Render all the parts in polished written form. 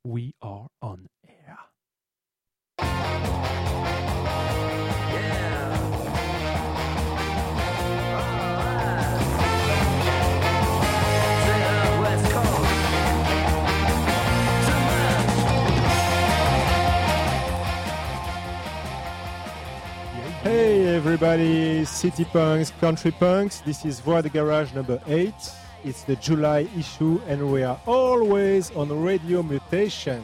we are on air. Hey everybody, City Punks, Country Punks. This is Voix de Garage number 8. It's the July issue and we are always on Radio Mutation.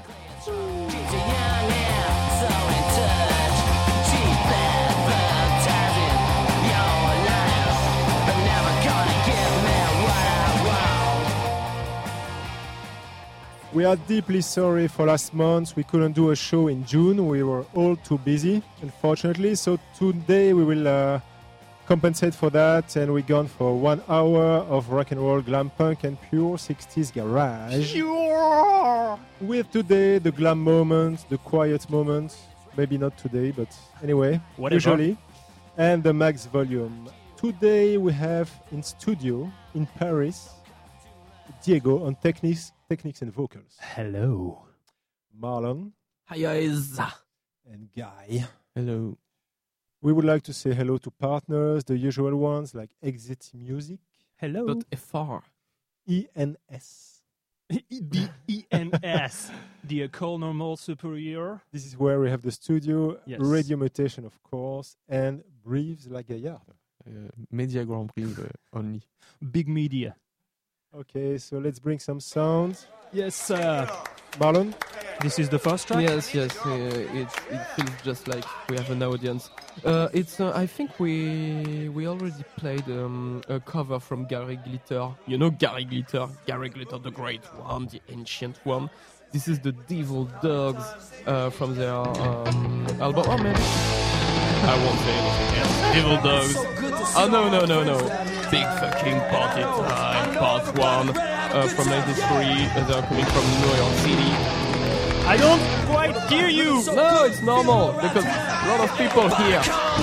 We are deeply sorry for last month. We couldn't do a show in June. We were all too busy, unfortunately. So today we will compensate for that, and we're gone for 1 hour of rock and roll, glam punk, and pure 60s garage. Sure. With today the glam moment, the quiet moment. Maybe not today, but anyway, Whatever. usually. And the max volume. Today we have in studio in Paris Diego on techniques and vocals. Hello. Marlon Hi guys. and Guy. Hello. We would like to say hello to partners, the usual ones like Exit Music, Hello. But FR. ENS. The ENS, the École Normale Supérieure. This is where we have the studio, Yes. Radio Mutation, of course, and Brives La Gaillarde. Media Grand Prix only. Big media. Okay, so let's bring some sounds. Yes, Marlon? this is the first track. Yes. It feels just like we have an audience. It's. I think we already played a cover from Gary Glitter. You know Gary Glitter, the great one, the ancient one. This is the Devil Dogs from their album. Oh man, I won't say anything else. Devil Dogs. Oh no. Big fucking party time, part 1 from 93. They're coming from New York City. I don't quite hear you. No, it's normal because a lot of people here.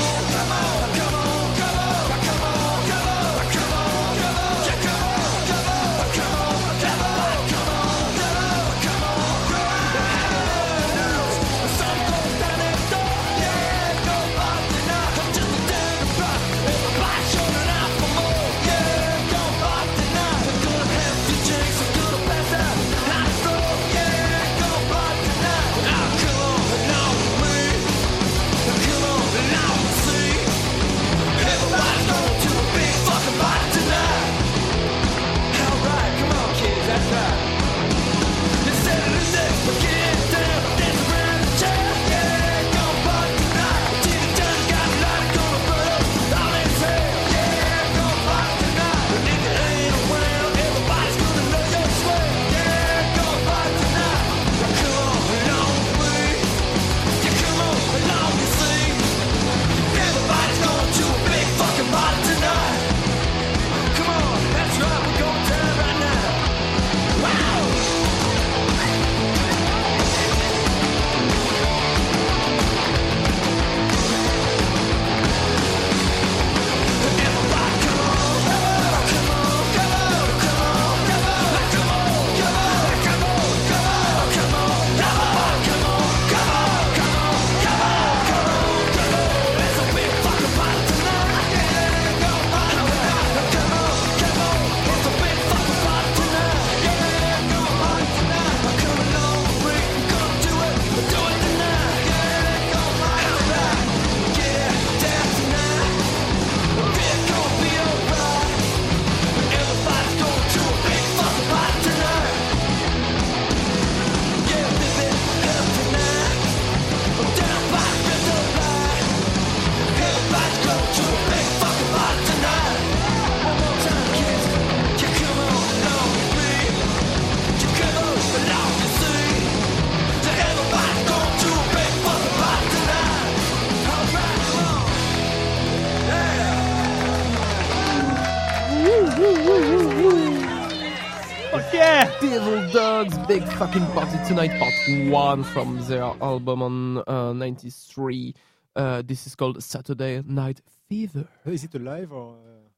Devil Dogs, Big Fucking Party Tonight, part 1 from their album on 93. This is called Saturday Night Fever. Is it a live or...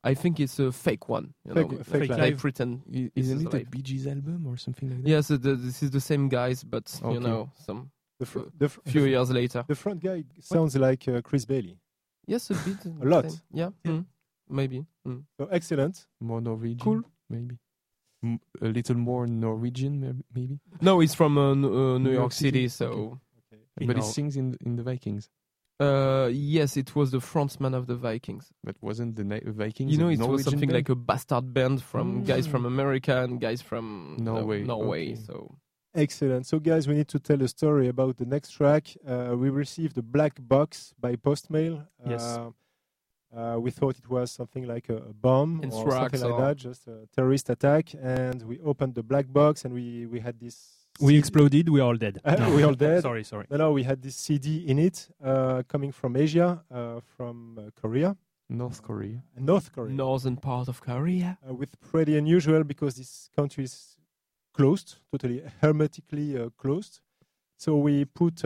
I think it's a fake one. Fake live. They pretend. Isn't is it a live. Bee Gees album or something like that? Yes, this is the same guys, but Okay. some The few years later. The front guy sounds like Chris Bailey. Yes, a bit. A lot. Same. Yeah, maybe. So excellent. More Norwegian. Cool. Maybe. A little more Norwegian, maybe. No, it's from New York City, so. Okay. But he sings in the Vikings. Yes, it was the frontman of the Vikings. But wasn't the Vikings? You know, a it was Norwegian something band? like a bastard band from guys from America and guys from Norway. Norway. Okay. So Excellent. So, guys, we need to tell a story about the next track. We received a black box by Postmail. Yes. We thought it was something like a bomb or Anthrax something like or- that, just a terrorist attack. And we opened the black box and we had this. We CD. exploded. We all dead. We all dead. Sorry. No, we had this CD in it, coming from Asia, from Korea, North Korea. North Korea, northern part of Korea. with pretty unusual because this country is closed, totally hermetically closed. So we took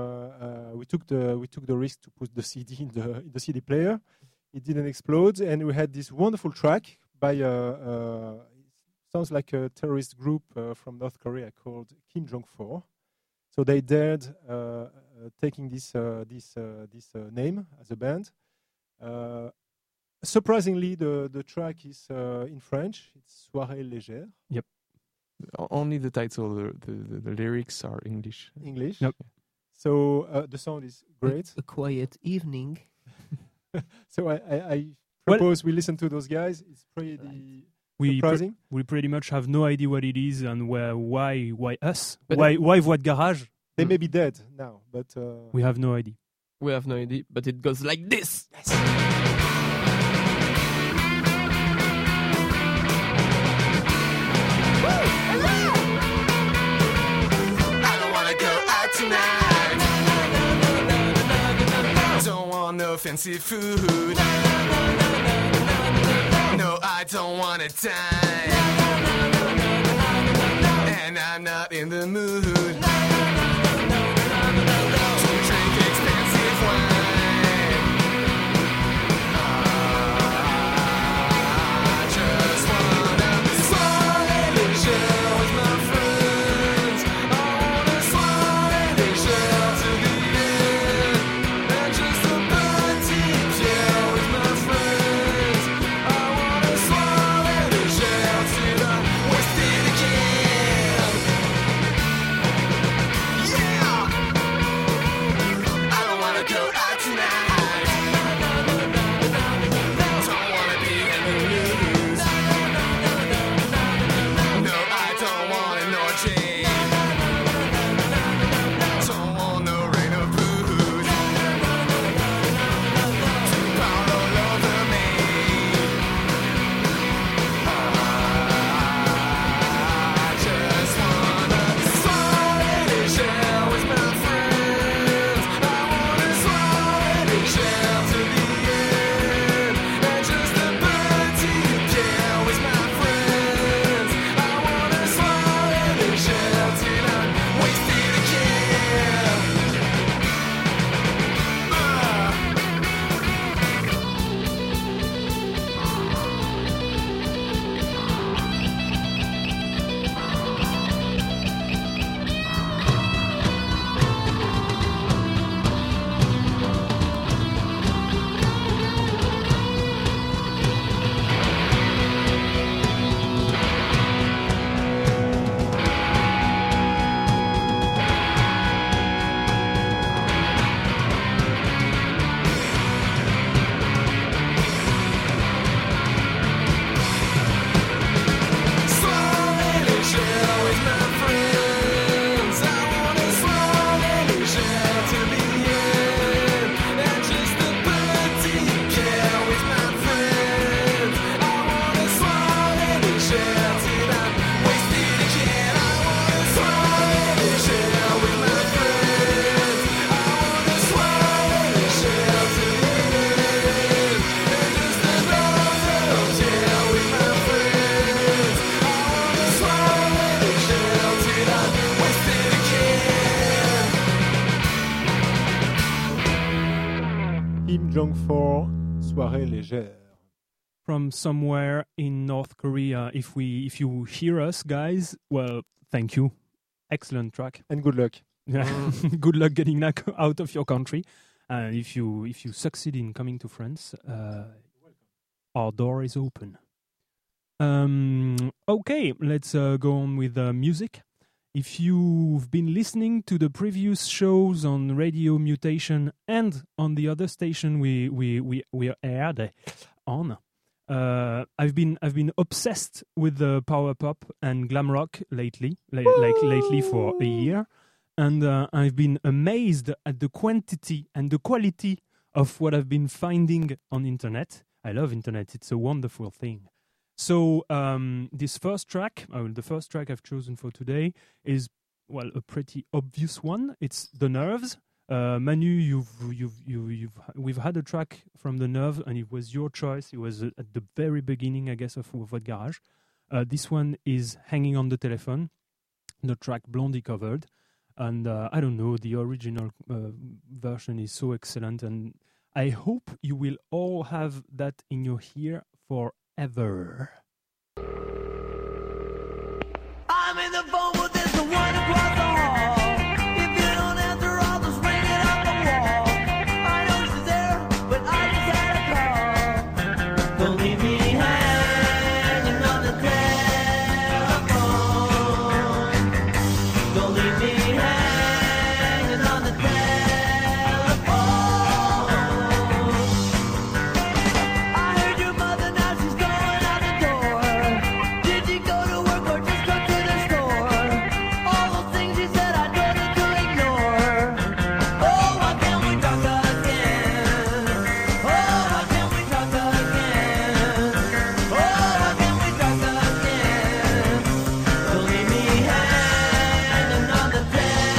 the risk to put the CD in the CD player. It didn't explode, and we had this wonderful track by sounds like a terrorist group from North Korea called Kim Jong-4. So they dared taking this name as a band. Surprisingly, the track is in French. It's Soirée légère, Only the title, the lyrics are English. English. Yep. So the sound is great. A quiet evening. So I propose we listen to those guys. It's pretty surprising. We pretty much have no idea what it is and why us? But Why Voix de Garage? They may be dead now, but We have no idea. We have no idea, but it goes like this. I don't wanna go out tonight. Don't want no fancy food. No, I don't wanna die. And I'm not in the mood to drink expensive wine. I just wanna soirée légère with my friends. I wanna soirée légère to the end. And just a petit Pierre with my friends. I wanna soirée légère till I'm wasted again. Yeah! I don't wanna go out tonight. Don't wanna be in the news. No, I don't want an orgy. Don't want no rain or booze to pour all over me. I just wanna soirée légère with my friends. I wanna soirée légère to the end. And just a petit Pierre with my friends. I wanna soirée légère till I'm wasted again. Soirée légère with my friends. I wanna soirée légère to the end. And just a petit Pierre with my friends. I wanna soirée légère till I'm wasted again. I wanna soirée légère with my friends. I wanna soirée légère to the end. And just another Pierre with my friends. I wanna soirée légère till I'm wasted again. Kim Jong-4, Soirée légère. from somewhere in North Korea. If you hear us, guys, well, thank you. Excellent track. And good luck. Good luck getting out of your country. And if you succeed in coming to France, our door is open. Okay, let's go on with music. If you've been listening to the previous shows on Radio Mutation and on the other station we aired on, I've been obsessed with the power pop and glam rock lately for a year, and I've been amazed at the quantity and the quality of what I've been finding on internet. I love internet; it's a wonderful thing. So this first track, the first track I've chosen for today is, well, a pretty obvious one. It's The Nerves. Manu, we've had a track from The Nerve, and it was your choice. It was at the very beginning, I guess, of What Garage. This one is Hanging on the Telephone, the track Blondie covered. And I don't know, the original version is so excellent, and I hope you will all have that in your ear forever. I'm in the phone with this the one across the hall. If you don't answer, I'll just ring it off the wall. I know she's there, but I just had a call. Don't leave me hanging on the telephone. Don't leave me hanging on the telephone. I heard your mother, now she's going out the door. Did you go to work or just go to the store? All those things you said I told her to ignore. Oh, why can't we talk again? Oh, why can't we talk again? Oh, why can't we talk again? Don't leave me hanging on the telephone.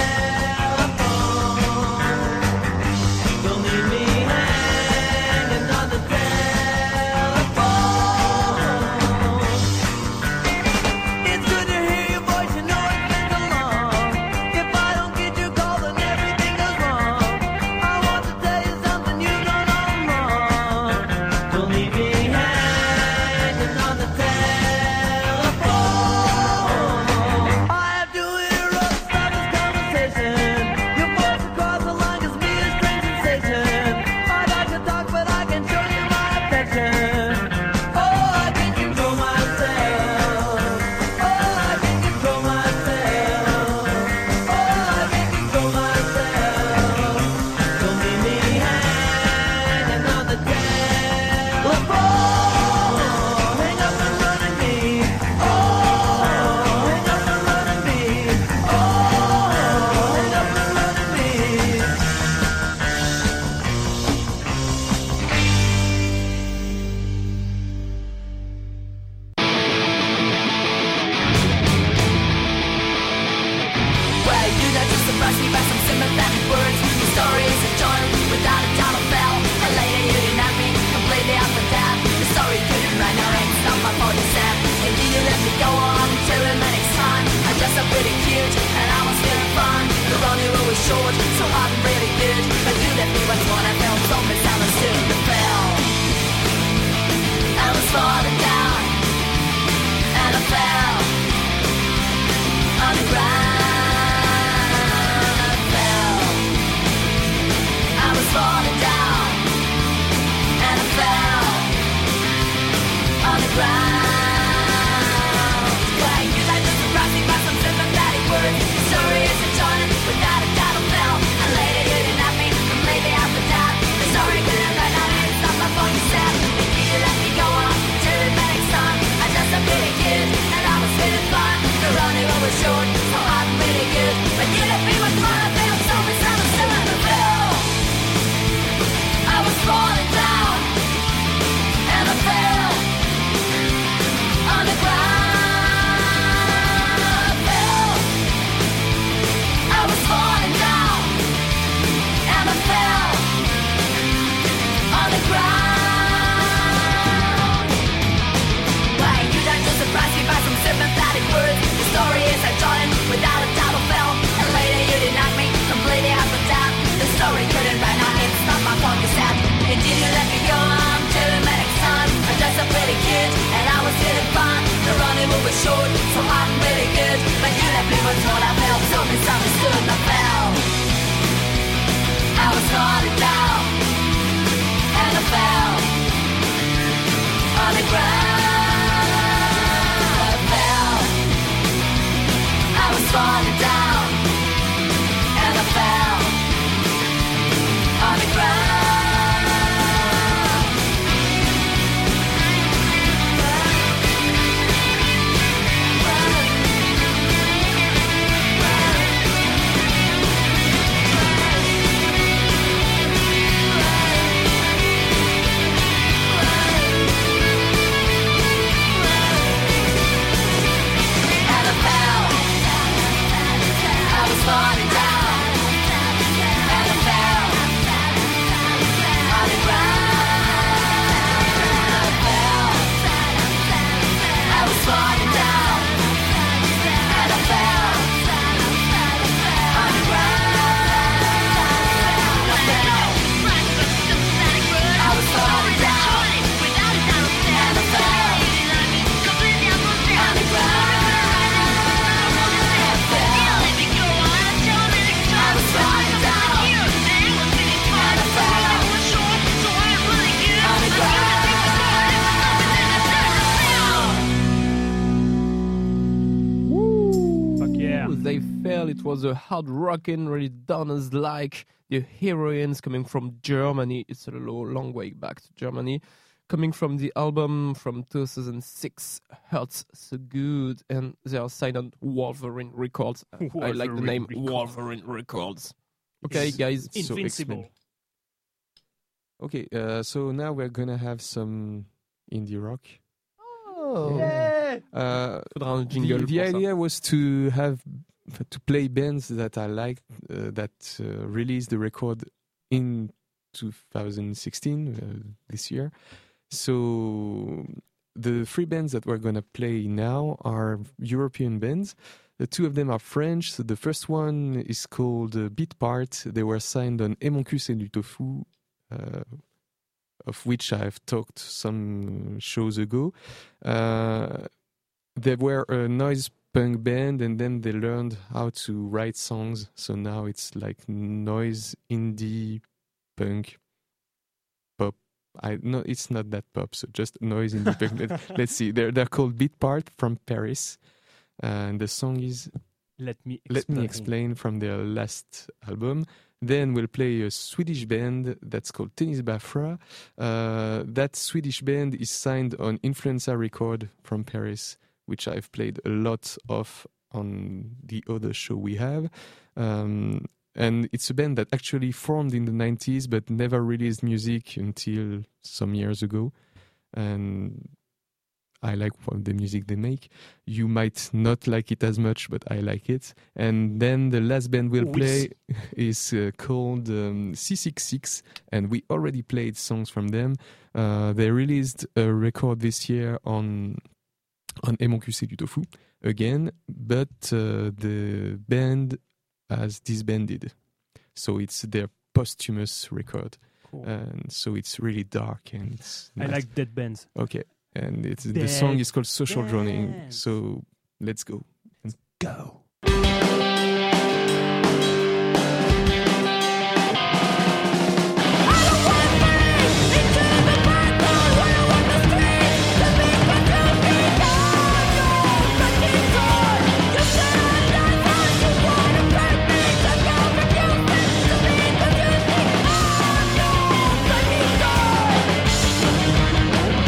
falling down, and I fell on the ground. I was falling down, and I fell on the ground. I was falling down, and I fell on the ground. Fuck yeah. They fell. It was a hard rockin', really Donner's like the heroines coming from Germany. It's a long way back to Germany. Coming from the album from 2006, Hurts So Good, and they are signed on Wolverine Records. I like the name Wolverine Records. Wolverine Records. Okay, guys. So Invincible. explain. Okay, so now we're gonna have some indie rock. Oh. Faudra un jingle The pour ça. idea was to play bands that I like that released the record in 2016 this year. So the three bands that we're gonna play now are European bands. The two of them are French. So the first one is called Beat Part. They were signed on Et Mon Cul c'est du Tofu, of which I've talked some shows ago. They were a noise punk band, and then they learned how to write songs. So now it's like noise, indie, punk, pop. No, it's not that pop. So just noise, indie, punk. Let's see. They're called Beat Part from Paris, and the song is Let me explain from their last album. Then we'll play a Swedish band that's called Tennis Bafra. That Swedish band is signed on Influenza Record from Paris, which I've played a lot of on the other show we have. And it's a band that actually formed in the 90s but never released music until some years ago. And I like the music they make. You might not like it as much, but I like it. And then the last band we'll play is called C66, and we already played songs from them. They released a record this year on Et Mon Cul c'est du Tofu again, but the band has disbanded. So it's their posthumous record. Cool. And so it's really dark and I like dead bands. Okay. And the Dead song is called Social Droning. Bands. So let's go. Go.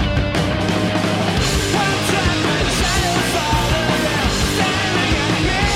Standing in the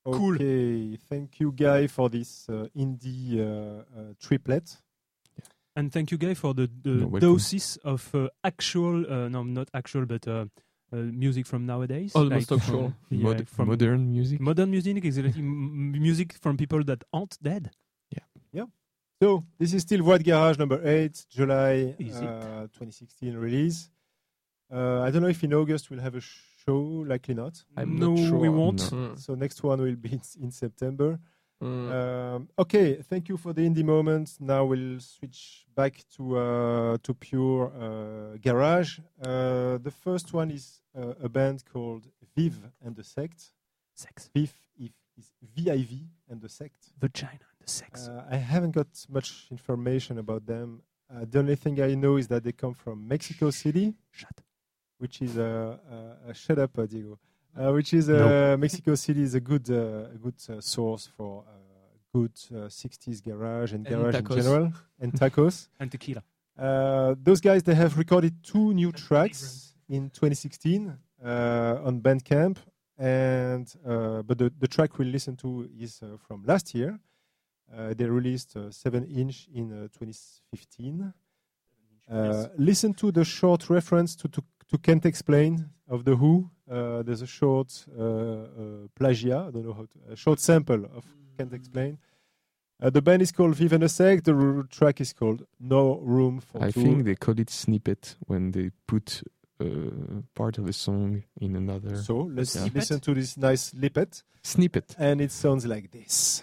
Cool. Okay, thank you, Guy, for this indie triplet. And thank you, Guy, for the You're welcome. doses of actual, no, not actual, but music from nowadays. Almost like, actual. yeah, from Modern music. modern music, exactly. Music from people that aren't dead. So, this is still Voix de Garage number 8, July Is it? 2016 release. I don't know if in August we'll have a show, likely not. I'm no, not sure. we won't. No. Mm. So, next one will be in September. Mm. Okay, thank you for the indie moment. Now we'll switch back to pure garage. The first one is a band called Viv and the Sect. Sex, Viv is VIV and the Sect. vagina, the sex. I haven't got much information about them. The only thing I know is that they come from Mexico City, Shut. which is shut up, Diego. Which is Mexico City is a good source for good 60s garage and garage in tacos. general and tacos. And tequila. Those guys, they have recorded 2 new tracks in 2016 on Bandcamp, and but the track we'll listen to is from last year. They released 7-inch in 2015. Listen to the short reference to Can't Explain of The Who. There's a short plagia, I don't know how to, a short sample of Can't Explain. The band is called Viv and the Sect. The track is called No Room for I Two. think they call it snippet when they put part of a song in another. So let's Snippet? listen to this nice lippet, Snippet. and it sounds like this.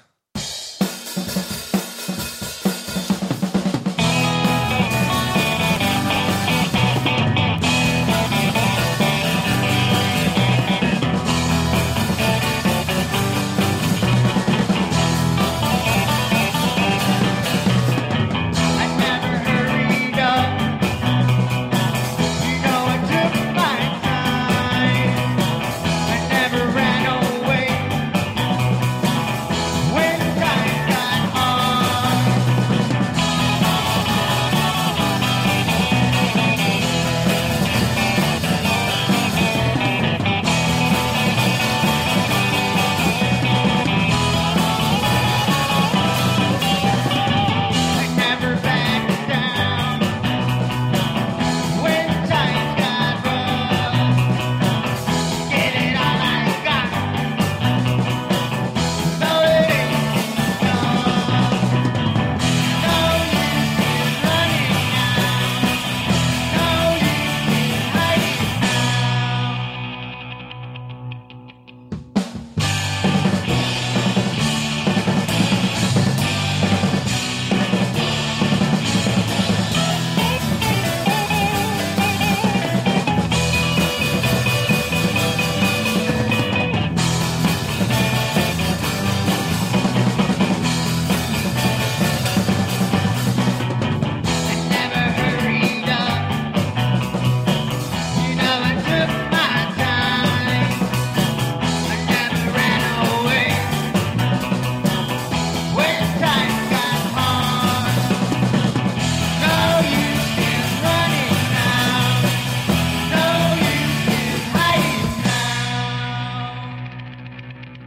I never hurried up. You know I took my time. I never ran away when time got hard. I never backed down when times got rough. Get it all I got, though it ain't enough. No use in running now. No use in hiding I never hurried up. You know I took my time. I never ran away when times got hard. No use in running now. No use in hiding now.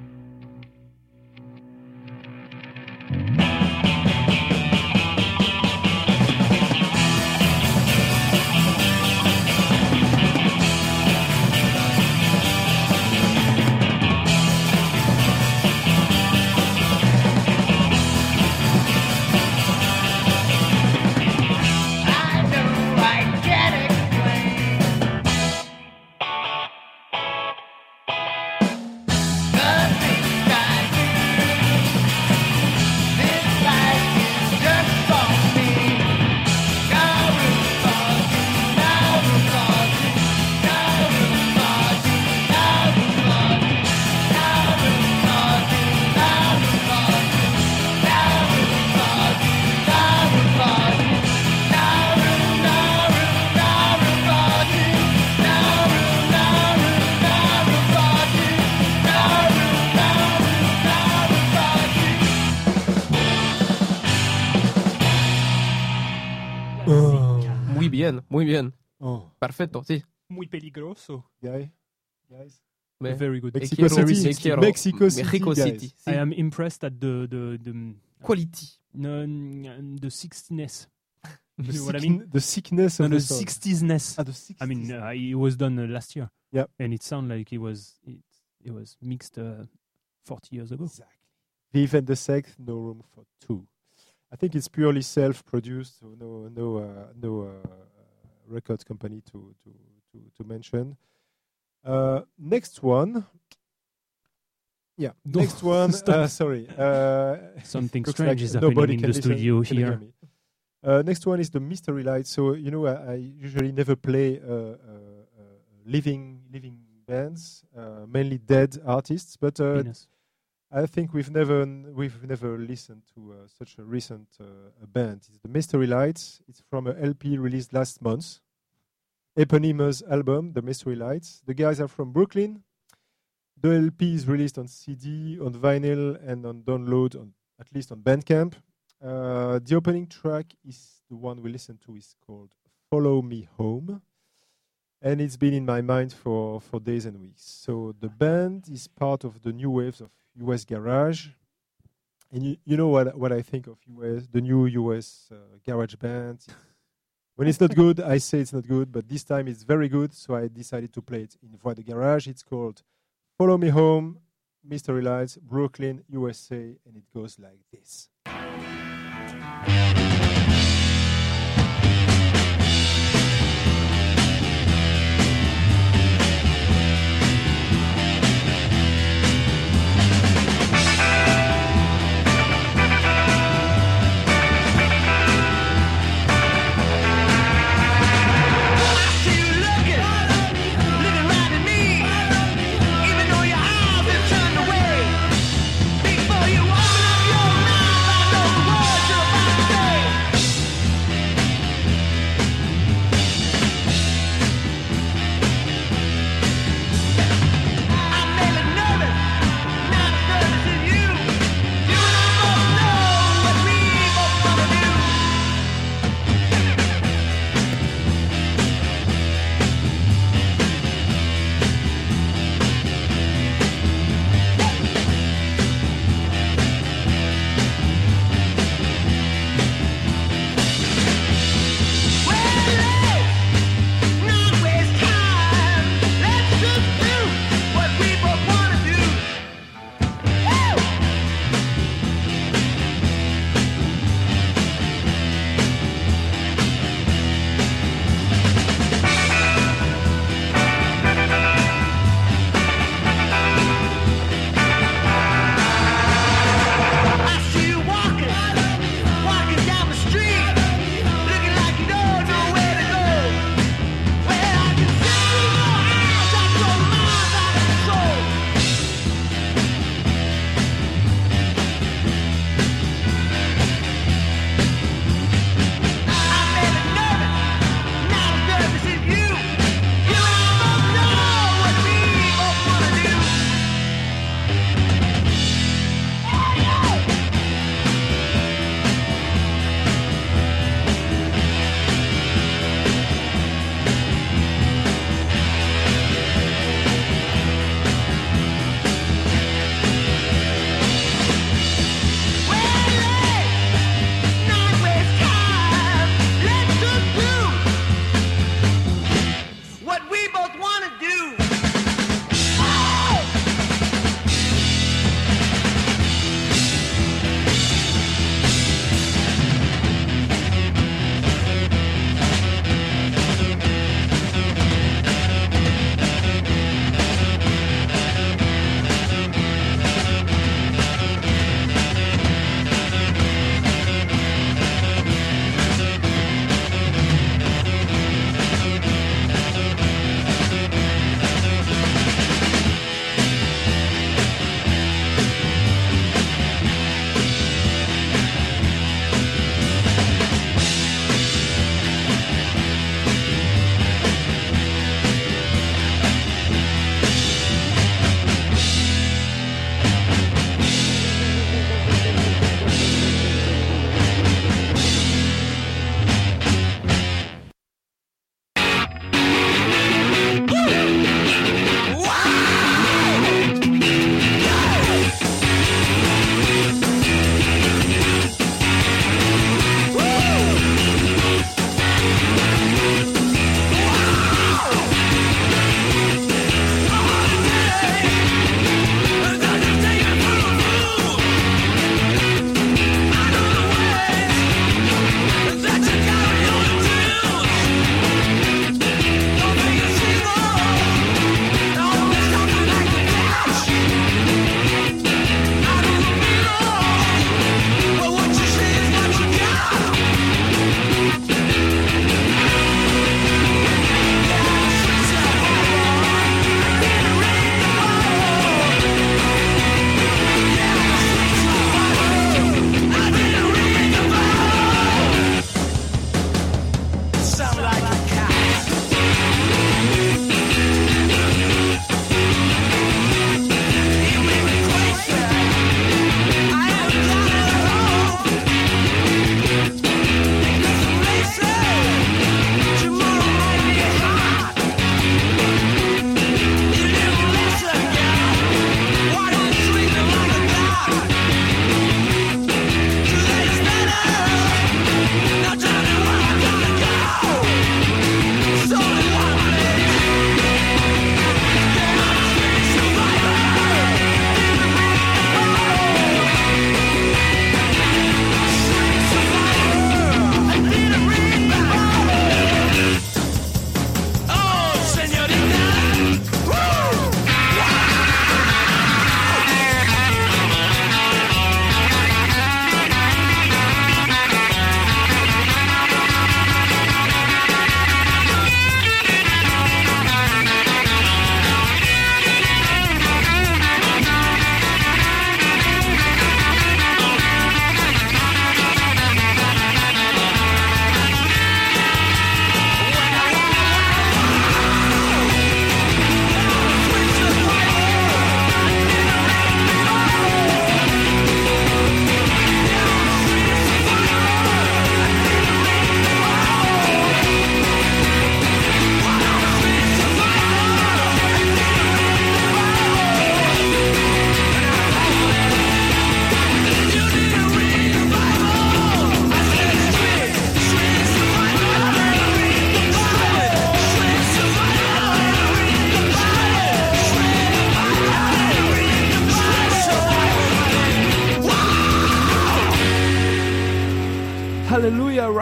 I know I can't explain the things I do. This life is just for me. No room for two, no room for two, no room for two, no room for two, no room for two, no room for two, no room for two, no room for two. Muy bien, muy bien. Oh, Perfecto, sí. Muy peligroso. guys. Mais- very good. Mexico quiero, City. me quiero. Mexico City, Mexico guys. City. I Si. am impressed at the Quality. the 60ness. The, You know what I mean? the sickness No, of the the song. 60s-ness. Ah, the 60s. I mean, it was done last year. Yep. And it sounded like it was mixed 40 years ago. Exactly. Vive and the Sect, no room for two. I think it's purely self-produced, so no record company to mention. Next one. Yeah, No, next one. stop. Sorry. Something looks strange like is happening nobody in can the listen- studio can hear here. me. Next one is the Mystery Light. So I usually never play living bands, mainly dead artists. But Venus. I think we've never listened to such a recent band. It's the Mystery Lights. It's from a LP released last month. Eponymous album, The Mystery Lights. The guys are from Brooklyn. The LP is released on CD, on vinyl, and on download, at least on Bandcamp. The opening track is the one we listen to. Is called "Follow Me Home," and it's been in my mind for days and weeks. So the band is part of the new waves of US garage, and you know what I think of the new US garage bands. When it's not good, I say it's not good, but this time it's very good, so I decided to play it in Voix de Garage. It's called "Follow Me Home," Mystery Lights, Brooklyn, USA, and it goes like this. Before you open up your mouth, I know the words you're about to say.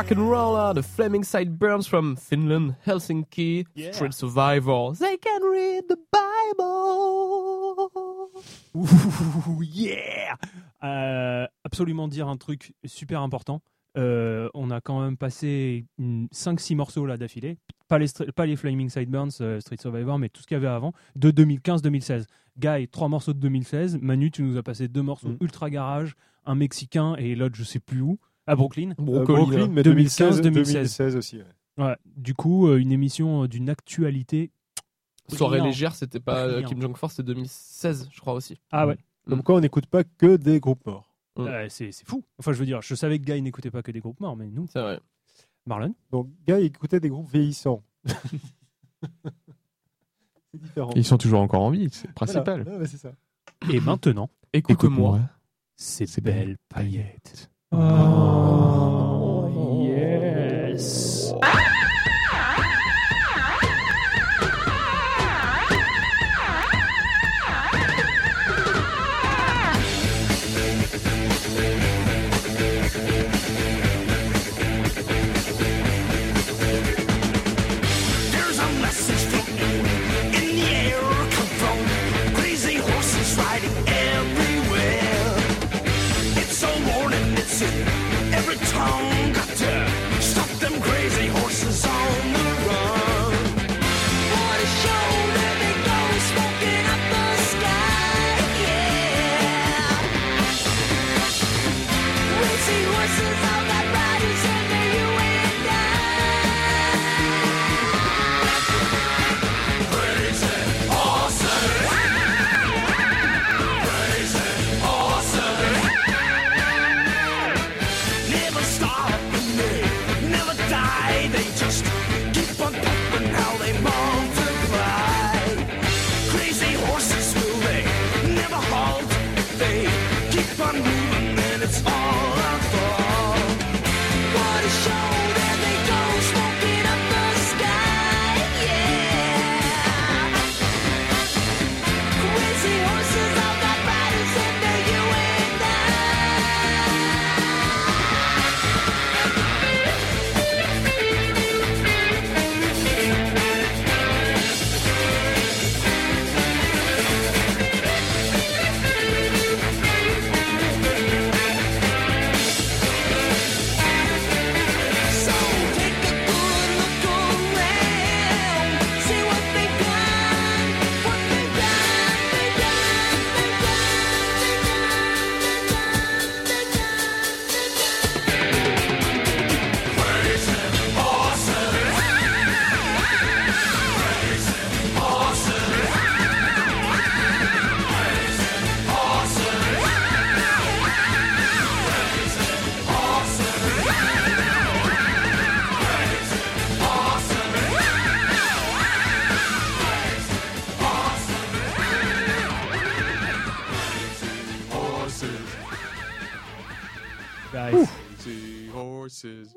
rock and roller, the Flaming Sideburns from Finland, Helsinki, Yeah. Street Survivor. They can read the Bible. Ouh, yeah. Absolument dire un truc super important. On a quand même passé 5-6 morceaux là d'affilée. Pas les Flaming Sideburns, Street Survivor, mais tout ce qu'il y avait avant, de 2015-2016. Guy, 3 morceaux de 2016. Manu, tu nous as passé 2 morceaux ultra garage, un mexicain et l'autre, je sais plus où, à Brooklyn. Brooklyn, mais 2015, 2016 aussi. Ouais. Ouais. Du coup, une émission d'une actualité. Soirée brillant. légère, c'était pas Brillant. Kim Jong-Force, c'était 2016, je crois aussi. Ah ouais. Comme quoi, on n'écoute pas que des groupes morts. C'est fou. Enfin, je veux dire, je savais que Guy n'écoutait pas que des groupes morts, mais nous, C'est vrai. Marlon. Donc, gars, écoutez des groupes vieillissants. C'est différent. Ils sont toujours encore en vie, c'est le principal. Voilà. Ouais, c'est ça. Et maintenant, Écoute-moi. c'est Belle Paillette. Oh, yes. There's a message floating in the air, come from crazy horses riding everywhere. It's a warning, it's in every tongue. Got to stop them crazy horses on the run. What a show, there they go, smoking up the sky, yeah. Crazy horses, all got riders under you and I. Never stop and they never die. They just keep on pumping how they multiply. Crazy horses, will they never halt? They keep on moving and it's all our fault. What a show, there they go, smoking up the sky, yeah. Crazy horses, all got riders under you and I. So take a good look around, see what they got, what they Guys. Crazy horses.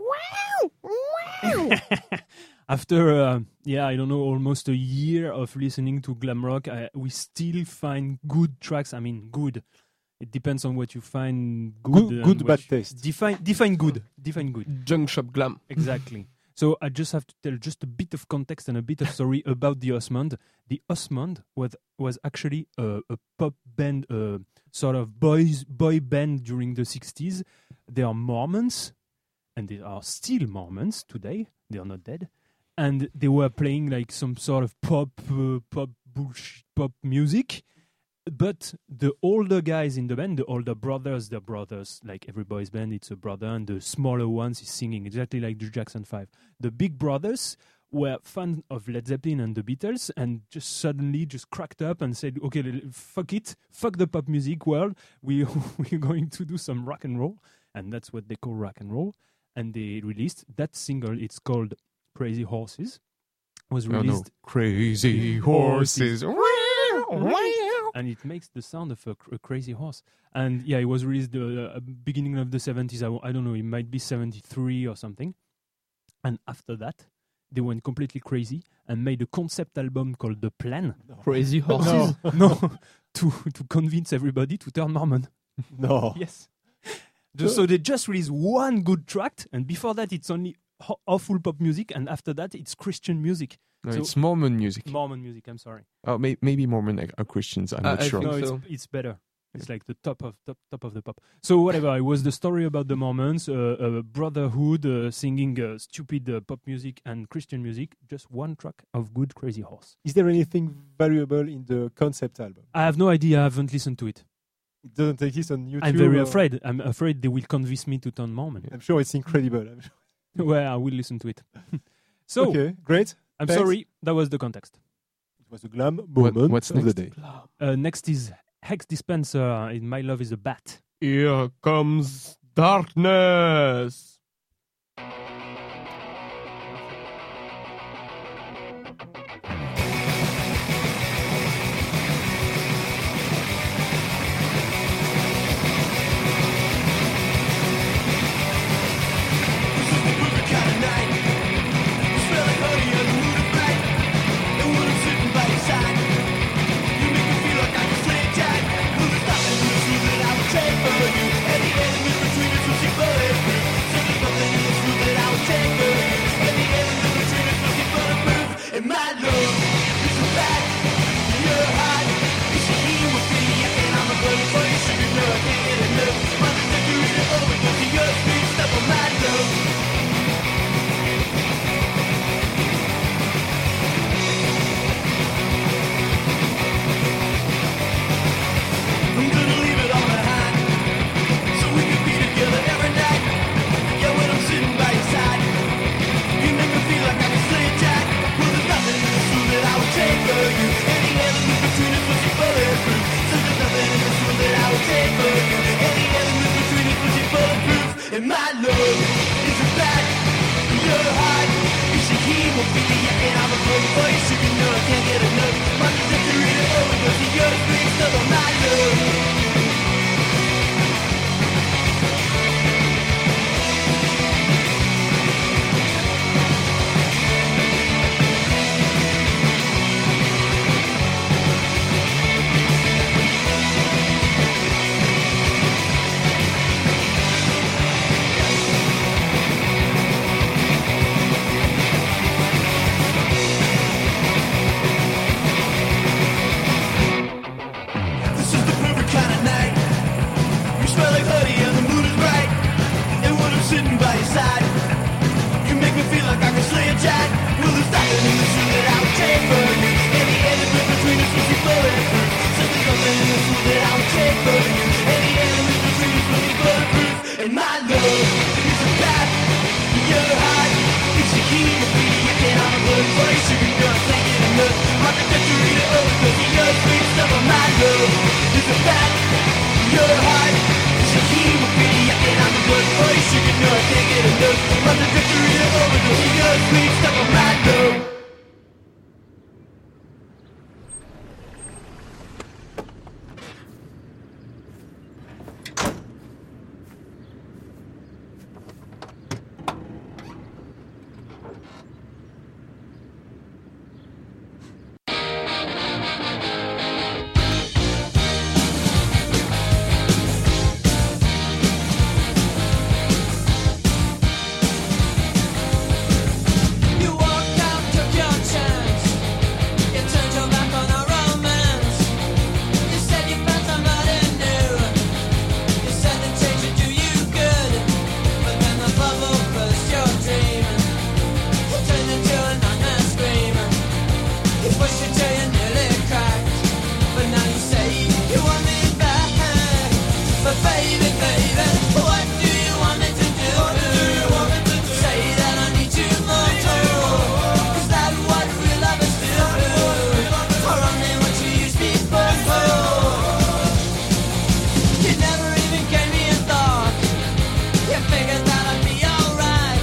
After, I don't know, almost a year of listening to glam rock, we still find good tracks. I mean, good. It depends on what you find good. and Good what bad you- taste. Define good. Define good. Junk Shop Glam. Exactly. So I just have to tell just a bit of context and a bit of story about the Osmond. The Osmond was actually a pop band, sort of boy band during the 60s. They are Mormons, and they are still Mormons today. They are not dead. And they were playing like some sort of pop bullshit, pop music. But the older guys in the band, the older brothers, they're brothers. Like every boys band, it's a brother, and the smaller ones is singing exactly like the Jackson 5. The big brothers were fans of Led Zeppelin and the Beatles, and just suddenly just cracked up and said, "Okay, fuck it, fuck the pop music world. We're going to do some rock and roll," and that's what they call rock and roll. And they released that single. It's called "Crazy Horses." Was Oh no. released. Crazy horses. And it makes the sound of a crazy horse. And yeah, it was released the beginning of the 70s. I don't know, it might be 73 or something. And after that, they went completely crazy and made a concept album called The Plan. Crazy Horses. No, to convince everybody to turn Mormon. No. Yes. So they just release one good track, and before that it's only awful pop music, and after that it's Christian music. No, So- it's Mormon music. Mormon music, I'm sorry. Oh, maybe Mormon are Christians. I'm not I sure. think No, so. it's better. It's like the top of the pop. So whatever, it was the story about the Mormons, brotherhood, singing stupid pop music and Christian music. Just one track of good Crazy Horse. Is there anything valuable in the concept album? I have no idea. I haven't listened to it. It doesn't exist on YouTube. I'm very or- afraid. I'm afraid they will convince me to turn Mormon. I'm sure it's incredible. I'm sure. Well, I will listen to it. So Okay, great. I'm thanks. sorry. That was the context. It was a glam moment what's of the next? day. Next is Hex Dispenser in My Love Is a Bat. Here comes darkness.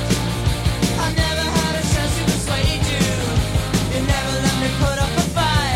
Put up a fight.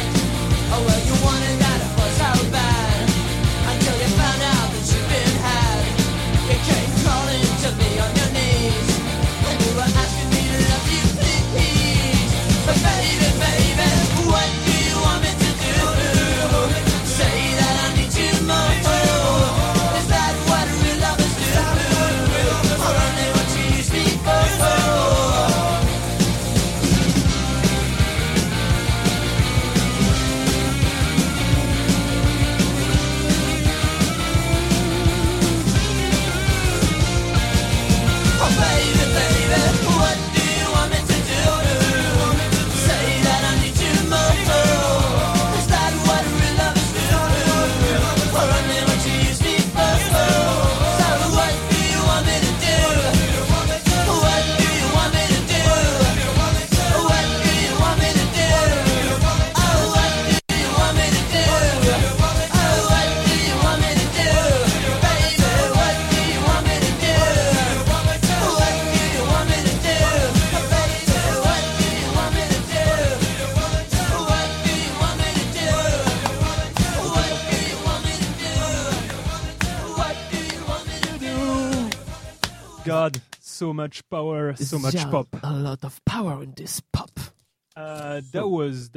God, so much power, so much Yeah, pop. A lot of power in this pop. That was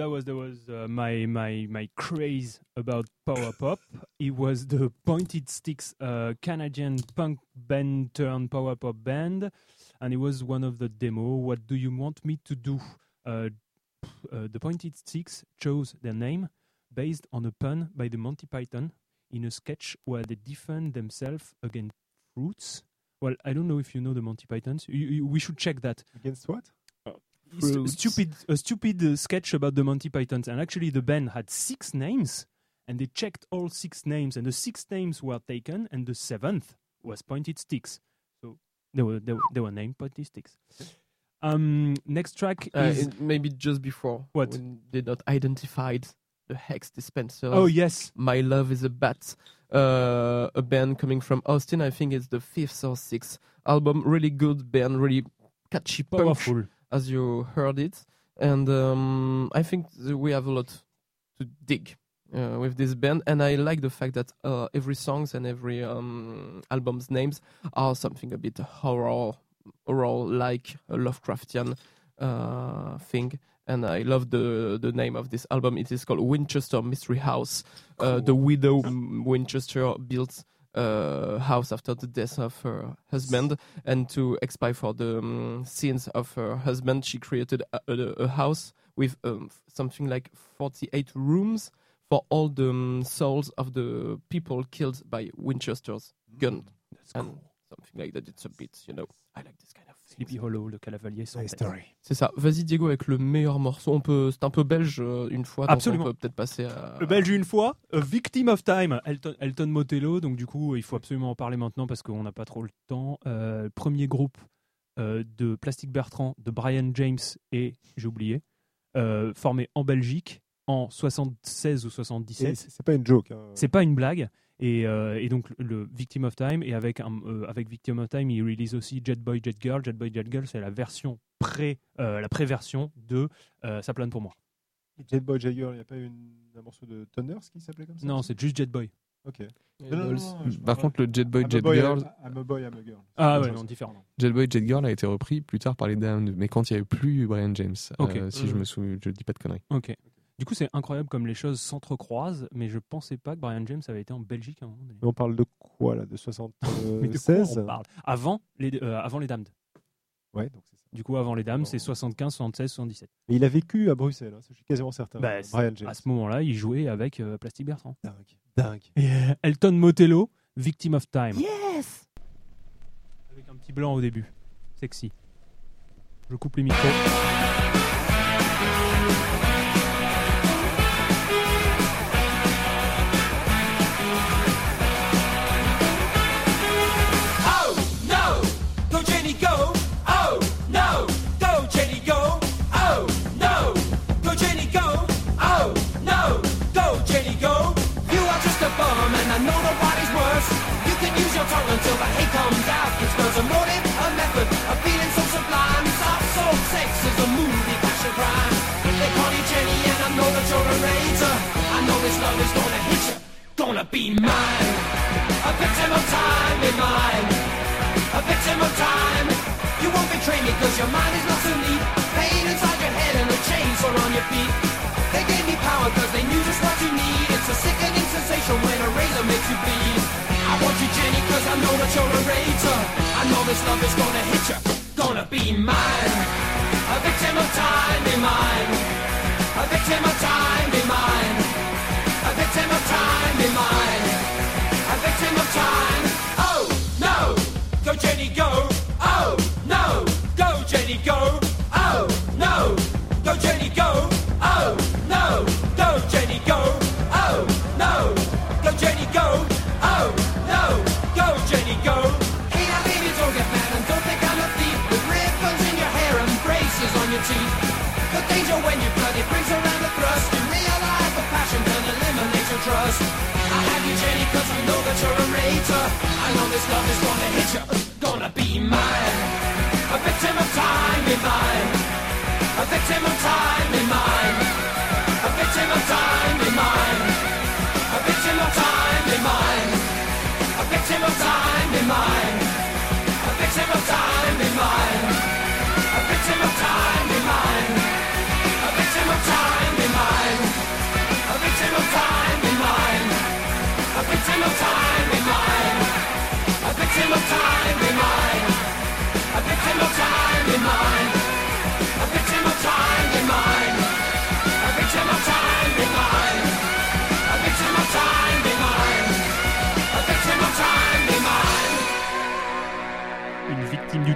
my craze about power pop. It was the Pointed Sticks, Canadian punk band turned power pop band, and it was one of the demo. What do you want me to do? The Pointed Sticks chose their name based on a pun by the Monty Python in a sketch where they defend themselves against fruits. Well, I don't know if you know the Monty Pythons. We should check that. Against what? A stupid sketch about the Monty Pythons, and actually the band had 6 names, and they checked all 6 names, and the 6 names were taken, and the 7th was Pointed Sticks. So they were named Pointed Sticks. Next track is Maybe just before. What? When they not identified the Hex Dispensers. oh yes, My Love is a Bat, a band coming from Austin. I think it's the 5th or 6th album. Really good band, really catchy punk, powerful. as you heard it. And I think we have a lot to dig with this band. And I like the fact that every songs and every album's names are something a bit horror, like a Lovecraftian thing. And I love the name of this album. It is called Winchester Mystery House. The widow Winchester built a house after the death of her husband, and to expire for the sins of her husband, she created a house with something like 48 rooms for all the souls of the people killed by Winchester's gun. That's And cool. something like that. It's a bit, I like this kind of thing. Sleepy Hollow, le Calavalier sans Nice tête. story. C'est ça. Vas-y Diego avec le meilleur morceau. C'est un peu belge une fois. Donc Absolument. on peut peut-être passer à. Le Belge une fois, Victim of Time, Elton Motello. Donc du coup, il faut absolument en parler maintenant parce qu'on n'a pas trop le temps. Premier groupe de Plastic Bertrand, de Brian James et j'ai oublié, formé en Belgique en 76 ou 77. C'est pas une joke. Hein. C'est pas une blague. Et donc le Victim of Time, et avec Victim of Time, il release aussi Jet Boy Jet Girl. Jet Boy Jet Girl, c'est la version la pré-version de Ça plane pour moi. Jet Boy Jet Girl, il n'y a pas un morceau de Thunders qui s'appelait comme ça? Non, c'est juste Jet Boy. Ok. Et Non, non, Dolls. non, je Par parle- contre, le Jet Boy I'm a Jet boy, Girl, I'm a boy, I'm a girl. Ah C'est ouais, autre non, chose. différent. Jet Boy Jet Girl a été repris plus tard par les Damned, mais quand il n'y avait plus Brian James, Ok. si je me souviens, je dis pas de conneries. Ok. Du coup, c'est incroyable comme les choses s'entrecroisent, mais je pensais pas que Brian James avait été en Belgique à un moment donné. Mais on parle de quoi là? De Mais de quoi 76? on parle avant les Damned. Ouais, donc c'est ça. Du coup, avant les Damned, c'est 75, 76, 77. Mais il a vécu à Bruxelles, hein, ça, je suis quasiment certain. Bah, Brian James. À ce moment-là, il jouait avec Plastic Bertrand. Dingue. Et Elton Motello, Victim of Time. Yes! Avec un petit blanc au début. Sexy. Je coupe les micros. Oh no, go Jenny go. Oh no, go Jenny go. Oh no, go Jenny go. Oh no, go Jenny go. You are just a bum and I know nobody's worse. You can use your tongue until the hate comes out. It's there's a motive, a method, a feeling so sublime. Soft soul sex is a movie passion crime. They call you Jenny and I know that you're a razor. I know this love is gonna hit you, gonna be mine. A victim of time in mine. A victim of time. You won't betray me cause your mind is not so neat. Pain inside your head and a chainsaw on your feet. They gave me power cause they knew just what you need. It's a sickening sensation when a razor makes you bleed. I want you Jenny cause I know that you're a razor. I know this love is gonna hit you, gonna be mine. A victim of time in mine. A victim of time in mine. A victim of time in mine. A victim of time. Oh no, go Jenny go. Oh no, go Jenny go. Oh no, go Jenny go. Oh no, go Jenny go. Oh no, go Jenny go. Oh no, go Jenny go. Hey now baby, don't get mad and don't think I'm a thief. With ribbons in your hair and braces on your teeth. The danger when you blood, it brings around the thrust. You realize the passion can eliminate your trust. I have you Jenny cause I know that you're a razor. I know this love is gonna hit you, gonna be mine. A victim of time in mine. A victim of time in mine. A victim of time in mine. A victim of time in mine. A victim of time in mine. A victim of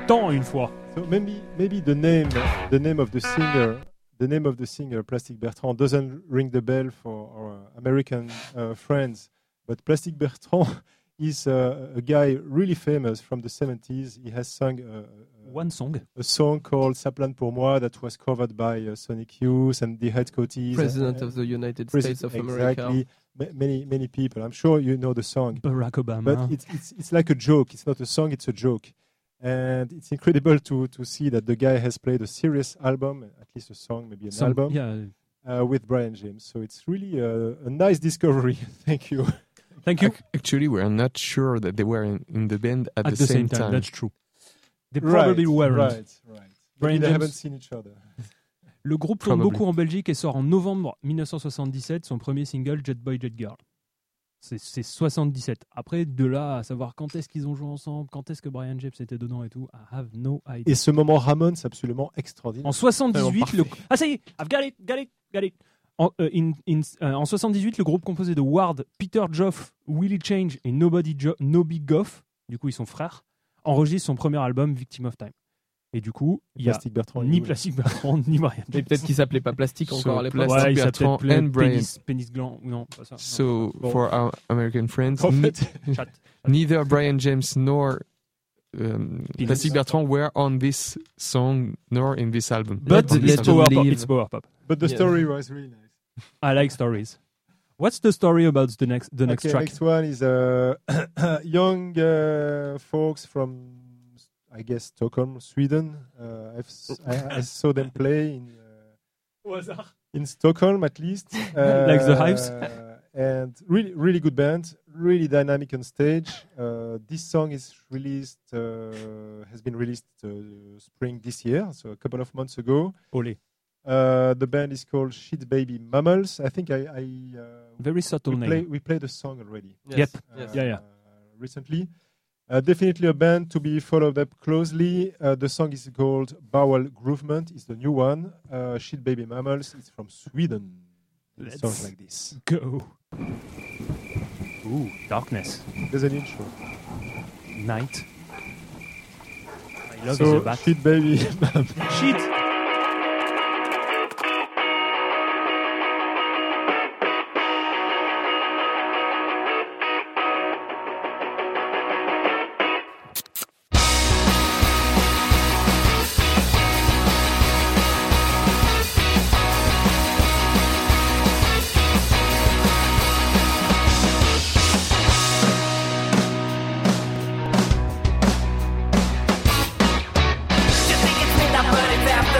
temps une fois. So maybe the name of the singer Plastic Bertrand doesn't ring the bell for our American friends, but Plastic Bertrand is a guy really famous from the 70s. He has sung One song. a song called "Ça plane pour moi" that was covered by Sonic Youth and the Head Coaties. President of the United States of America. Exactly. Many people. I'm sure you know the song. Barack Obama. But it's like a joke. It's not a song, it's a joke. And it's incredible to see that the guy has played a serious album, at least a song, maybe an album, Yeah. with Brian James. So it's really a nice discovery. Thank you. Thank you. Actually, we are not sure that they were in the band at At the same time. That's true. They probably weren't. Right. Brian Maybe they James- haven't seen each other. Le groupe tourne Probably. beaucoup en Belgique et sort en novembre 1977 son premier single Jet Boy Jet Girl. C'est 77. Après, de là à savoir quand est-ce qu'ils ont joué ensemble, quand est-ce que Brian James était dedans et tout, I have no idea. Et ce moment Ramones, c'est absolument extraordinaire. En 78, Vraiment Ah ça y est, I've got it. En 78, le groupe composé de Ward, Peter Joff, Willie Change et Nobby Goff, du coup ils sont frères, enregistre son premier album Victim of Time. Et du coup, il y a Plastic Bertrand. ni Plastic Bertrand ni Brian Mais James. peut-être qu'il s'appelait pas Plastique So encore à l'époque. Plastic Ouais, il Bertrand s'appelait and Brian. Pénis Gland. Non, pas ça. So, Bon. for our American friends, En fait, Chat. neither Brian James nor Penis. Plastic Bertrand were on this song nor in this album. But Let it's them power pop. leave. It's power pop. but the Yeah. story was really nice. I like stories. What's the story about the next Okay, track? next one is young folks from, I guess, Stockholm, Sweden. I saw them play in Stockholm, at least. Like the Hives? And really good band, really dynamic on stage. This song is has been released spring this year, so a couple of months ago. Olé. The band is called Shit Baby Mammals. I think Very subtle name. we played the song already. Yes, Yep. yes. Yeah. Recently. Definitely a band to be followed up closely. The song is called Bowel Groovement. It's the new one. Shit Baby Mammals. It's from Sweden. It Let's sounds like this. go. Ooh, darkness. There's an intro. Night. I love So, the bat. Shit Baby Mammals. Shit. You think it's midnight, but it's after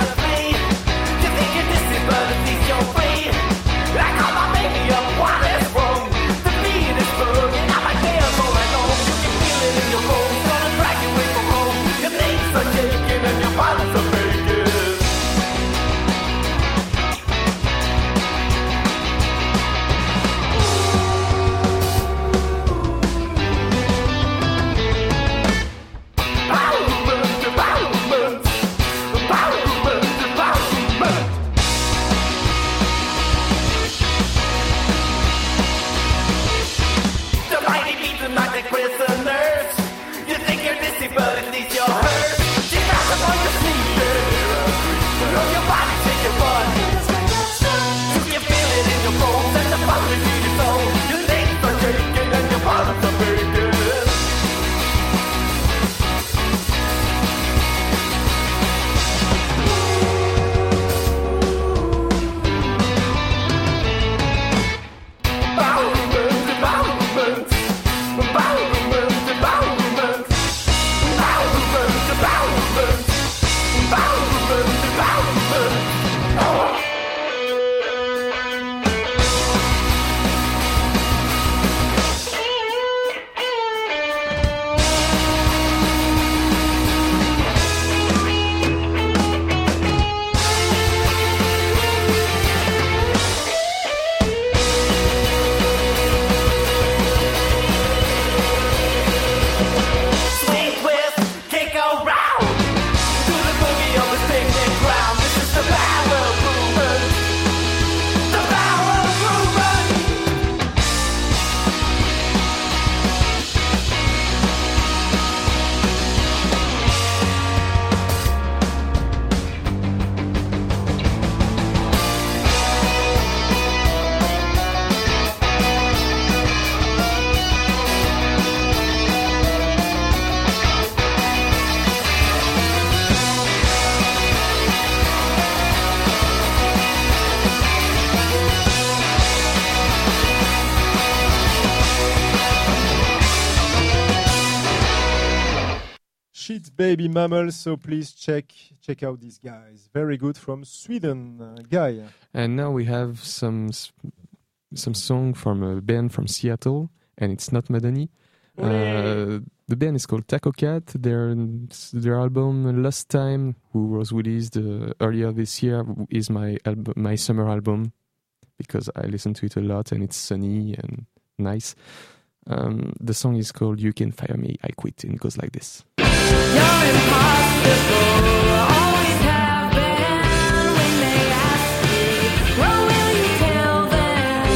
Beat Baby Mammals. So please check out these guys. Very good from Sweden, Guy. And now we have some song from a band from Seattle, and it's not Madani. The band is called Taco Cat. Their album Lost Time, who was released earlier this year, is my summer album because I listen to it a lot and it's sunny and nice. The song is called You Can Fire Me, I Quit, and it goes like this. You're impossible, always have been. When they ask you, what will you tell them?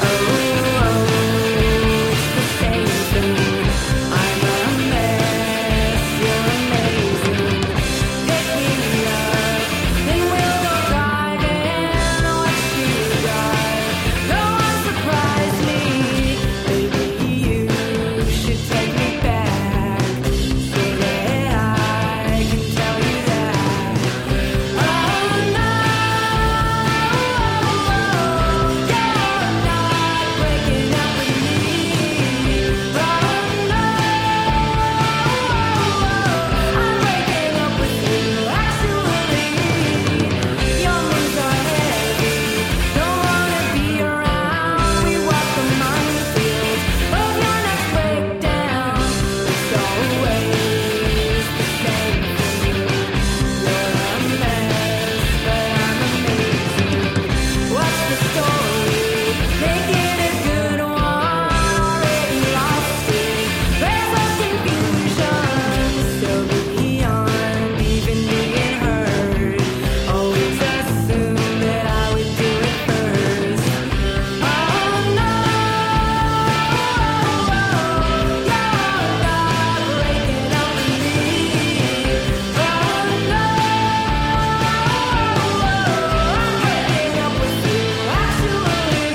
It's the same thing. I'm a mess, you're amazing. Pick me up, then we'll go driving. Watch you drive, no one surprise me. Maybe you should take me back so that I can tell you that. Oh no, you're not breaking up with me. Oh no, I'm breaking up with you. Actually, your moves are heavy. Don't wanna be around. We walk the minefield of your next breakdown. It's always the same thing. You're a mess, but I'm amazing. What's the story? Make it a good one. Already lost it. There's no confusion. So beyond even being heard. Always assume that I would do it first. Oh no, you're not breaking up with me. Oh no, I'm breaking up with you. Actually.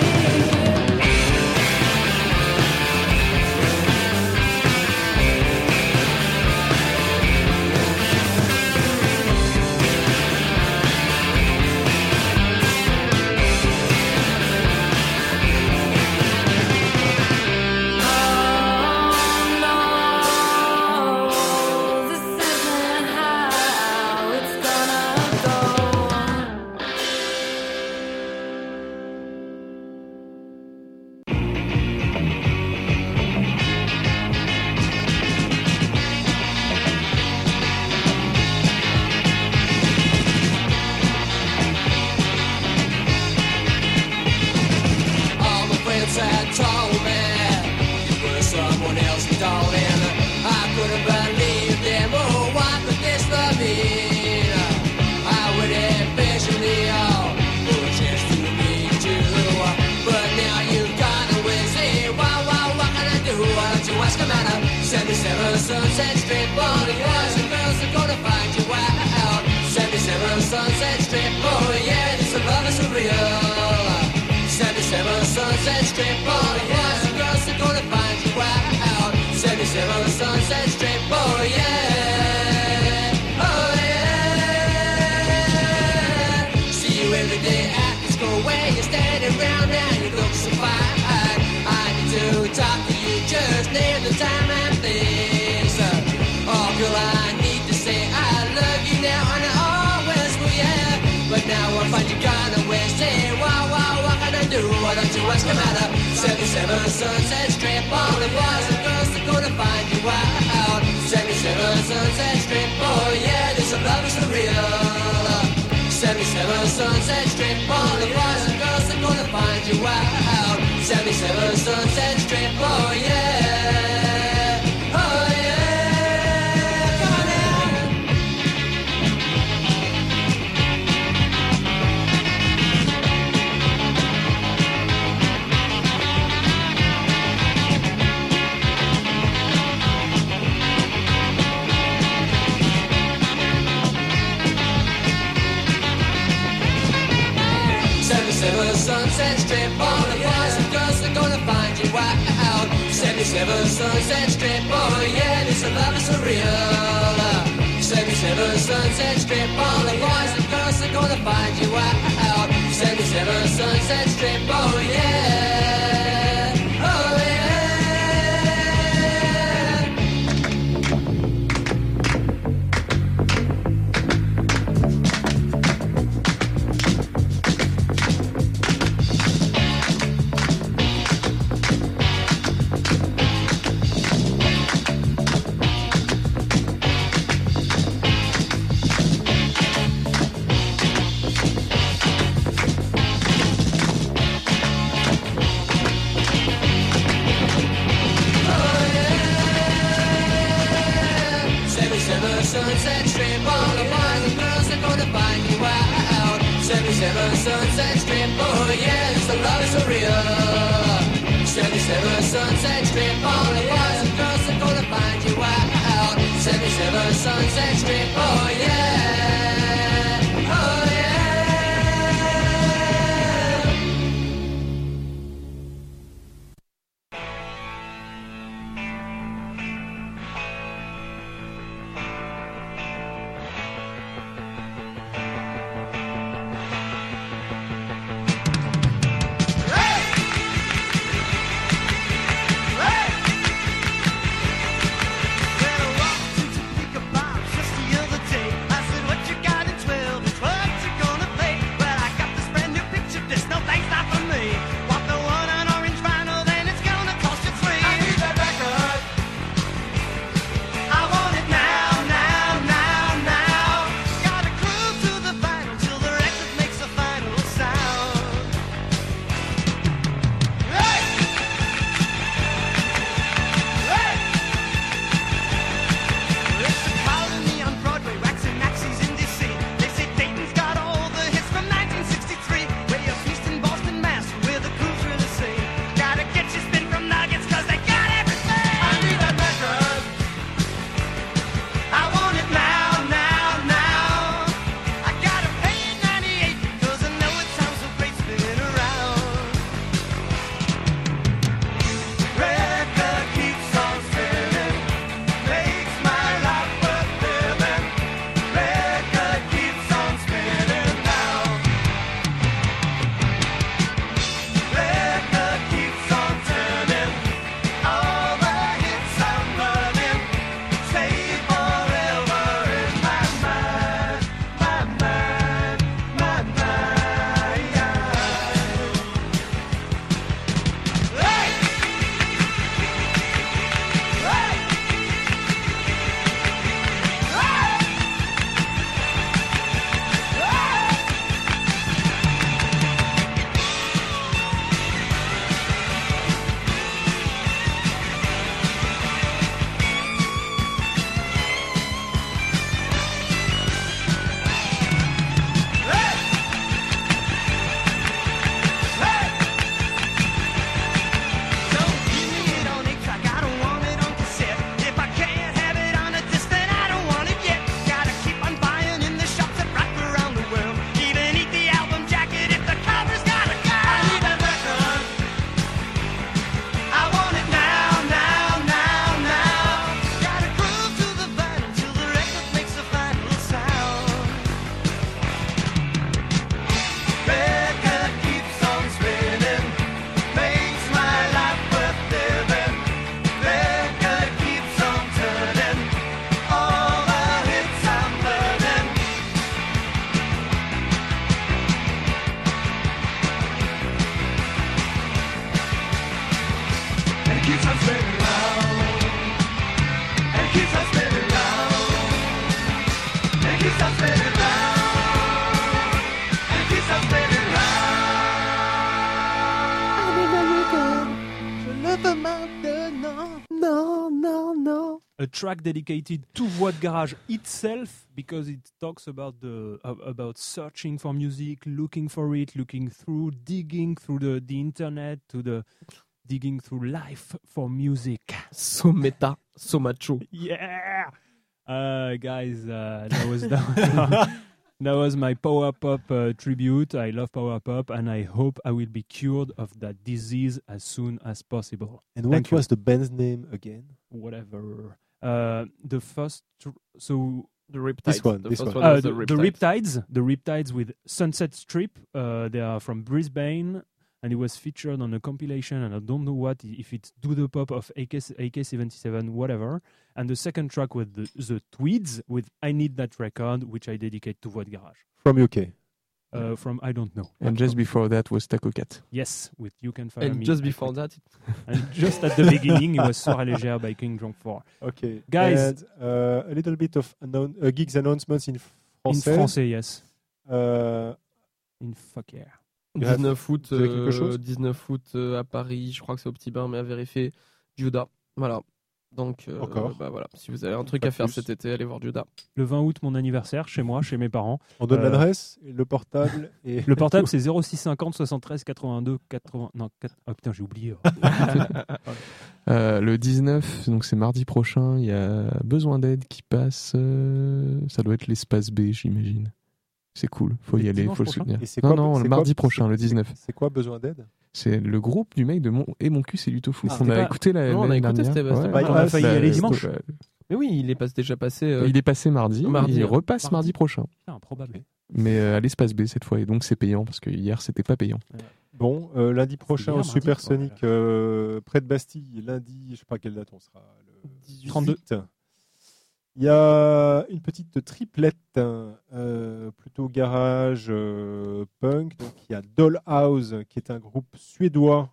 Oh no, this isn't how it's gonna go. All my friends had told me you were someone else, darling. I couldn't believe them. Oh, what could this love mean? I would eventually push it to meet you, but now you've gone away. Say, what can I do? Why don't you ask a matter? 77 Sunset Strip, all the boys and girls are gonna find you out. 77 Sunset Strip, oh yeah, this love is real. 77 Sunset Strip, all the boys and girls are gonna find you out. 77 Sunset Strip, oh yeah, oh yeah. See you every day at the school where you're standing around and you look so fine. I need to talk to you, just name the time and things. Oh girl, I need to say I love you now and I always will, yeah. But now I find you gone away. Say, what can I do? Why don't you ask a matter? 77 Sunset Strip, all the boys and girls are gonna find you out. 77 Sunset Strip, oh yeah, this love is real. 77 Sunset Strip, all the boys and girls are gonna find you out. 77 Sunset Strip, oh yeah, oh yeah, come on now. Sunset Strip, all the boys and girls are gonna find you out. 77 Sunset Strip, oh yeah, this love is real. 77 Sunset Strip, all the boys and girls are gonna find you out. 77 Sunset Strip, oh yeah, oh yeah. Sunset Strip. All the boys and girls are gonna find you out. 77 Sunset Strip. Oh yeah. Oh yeah. Just the other day, I said, "What you got in 12 is what you gonna play?" Well, I got this brand new picture disc, no thanks, not for me. Want the one on orange vinyl, then it's gonna cost you $3. I need that record. I want it now, now, now, now. Gotta groove to the vinyl till the record makes a final sound. Hey! Hey! It's a colony on Broadway, waxing maxis in D.C. They say Dayton's got all the hits from 1963. Way up east in Boston, Mass, where the crew's really sing. Gotta get you spin from Nuggets, 'cause they got everything. I need that record. I want it now, now, now. I gotta pay it 98, 'cause I know it sounds so great spinning around. Record keeps on spinning, makes my life worth living. Record keeps on spinning now. Record keeps on turning, all the hits I'm running stay forever in my mind, my mind, my mind. Hey! Hey! Don't give me it on 8-track, I don't want it on cassette. If I can't have it on a disc, then I don't want it yet. Gotta keep on buying in the shops that rock around the world. Even eat the album jacket if the cover's got a girl. I need that record. I want it now, now, now, now. Gotta groove to the vinyl till the record makes a final sound. Record keeps on spinning, makes my life worth living. Record keeps on turning, all the hits I'm learning. And it keeps on spinning round. And it keeps on spinning round. And it keeps on spinning round. And it keeps on spinning round. Je lève maintenant. Non, non, non. A track dedicated to What Garage itself, because it talks about about searching for music, looking for it, looking through, digging through the internet, to the digging through life for music. So meta, so macho. Yeah, guys, that was my power pop tribute. I love power pop, and I hope I will be cured of that disease as soon as possible. And what Thank you. was the band's name again? Whatever. The first, so The Riptides. This one, The this first one. one was the Riptides. Riptides with Sunset Strip. They are from Brisbane, and it was featured on a compilation, and I don't know what, if it's Do the Pop of AK-77, whatever. And the second track with the Tweeds with I Need That Record, which I dedicate to What Garage. From UK. From I don't know. And just before that was Taco Cat. Yes, with You Can Fire And Me. just before that, And just at the beginning, it was Soirée Légère by King Drunk 4. Okay. Guys. And a little bit of gigs announcements in In français. français, yes. Euh, In fuck yeah. 19 août, vous avez quelque chose 19 août à Paris, je crois que c'est au Petit Bain, mais à vérifier. Judas, voilà. Donc, Encore. bah voilà, si vous avez un truc Pas à faire plus. cet été, allez voir Judas. Le 20 août, mon anniversaire, chez moi, chez mes parents. On donne Euh, l'adresse, et le portable et Le portable, c'est 0650 73 82 80. Non, 4... Oh putain, j'ai oublié. Le 19, donc c'est mardi prochain, il y a Besoin d'aide qui passe. Ça doit être l'espace B, j'imagine. C'est cool, faut y C'est aller, dimanche faut le prochain soutenir. Et c'est Non, quoi- non, c'est le quoi- mardi prochain, le 19. C'est quoi besoin d'aide? C'est le groupe du mec de Mon cul, c'est Lutofu. Ah, on c'était a pas- écouté la. Non, on a l'année écouté, dernière. c'était- Ouais. c'était- on a failli y aller dimanche. Ouais. Mais oui, il est déjà passé. Il est passé mardi, Mardi, il hein. repasse mardi prochain. Putain, improbable. Mais à l'espace B cette fois, et donc c'est payant parce que hier c'était pas payant. Bon, lundi prochain hier, au mardi, Supersonic, quoi, près de Bastille, lundi, je sais pas quelle date on sera, le 18. 32. Il y a une petite triplette, plutôt garage punk. Donc il y a Dollhouse, qui est un groupe suédois,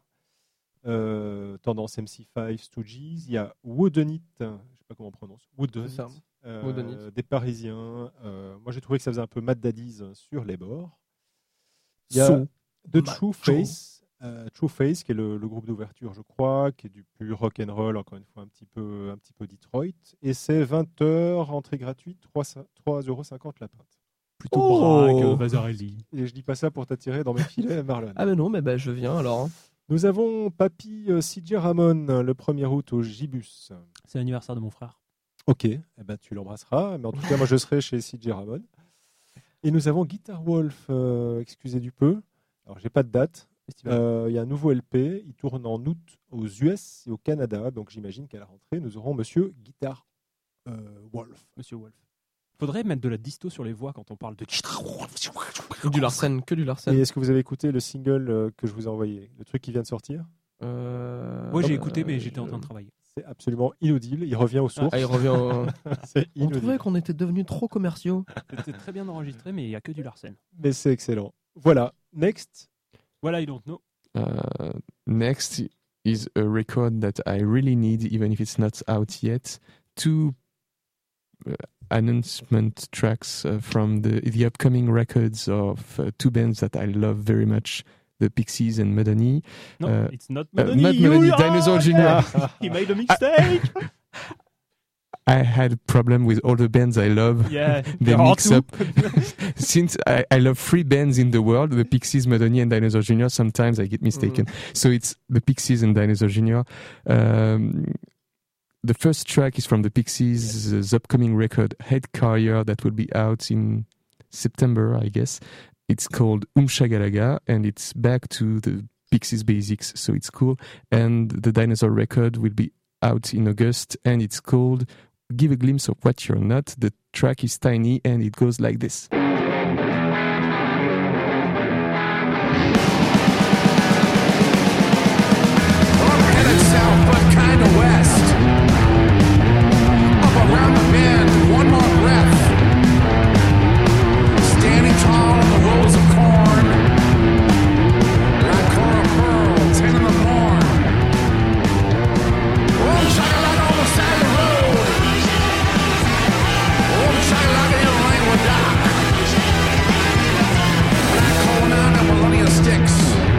tendance MC5, Stooges. Il y a Woodenit, je sais pas comment on prononce, Woodenit, C'est ça. Woodenit. des Parisiens. Moi j'ai trouvé que ça faisait un peu Mad Daddies sur les bords. Il y a So The True Face, qui est le groupe d'ouverture, je crois, qui est du plus rock and roll, encore une fois un petit peu Detroit. Et c'est 20h, entrée gratuite, 3,50€ la pinte. Plutôt Oh. braque, Vasarelli. Et je dis pas ça pour t'attirer dans mes filets, Marlon. Ah, mais non, mais bah, je viens alors. hein. Nous avons Papy CJ Ramon le 1er août au Gibus. C'est l'anniversaire de mon frère. Ok, eh ben, tu l'embrasseras. Mais en tout cas, moi je serai chez CJ Ramon. Et nous avons Guitar Wolf, excusez du peu. Alors j'ai pas de date. Il y a un nouveau LP, il tourne en août aux US et au Canada, donc j'imagine qu'à la rentrée, nous aurons Monsieur Guitar Wolf. Monsieur Wolf. Faudrait mettre de la disto sur les voix quand on parle de. Et du Larsen, que du Et Larsen. est-ce que vous avez écouté le single que je vous ai envoyé, le truc qui vient de sortir? Moi j'ai écouté, mais j'étais en train de travailler. C'est absolument inaudible, il revient aux sources. Ah, il revient au... C'est On trouvait inaudible, qu'on était devenus trop commerciaux. C'était très bien enregistré, mais il n'y a que du Larsen. mais c'est excellent. Voilà, next. Voilà, I don't know. Next is a record that I really need, even if it's not out yet. Two announcement tracks from the upcoming records of two bands that I love very much, the Pixies and Madani. No, it's not Not Madonna. Madani, Dinosaur Jr. He made a mistake. I had a problem with all the bands I love. Yeah, They there are mix two. up. Since I love three bands in the world, the Pixies, Madonna, and Dinosaur Jr., sometimes I get mistaken. So it's the Pixies and Dinosaur Jr. The first track is from the Pixies' upcoming record, Head Carrier, that will be out in September, I guess. It's called Shagalaga, and it's back to the Pixies basics, so it's cool. And the Dinosaur record will be out in August, and it's called Give a Glimpse of What You're Not. The track is tiny, and it goes like this. Headed south, but kinda west. Up around the bend, one more breath. Standing tall in the rows of corn. Like Cora Pearl, 10 in the morn. Oh, shakalaka on the side of the road. Oh, shakalaka in the lane with Doc. Like Conan and Melania Sticks.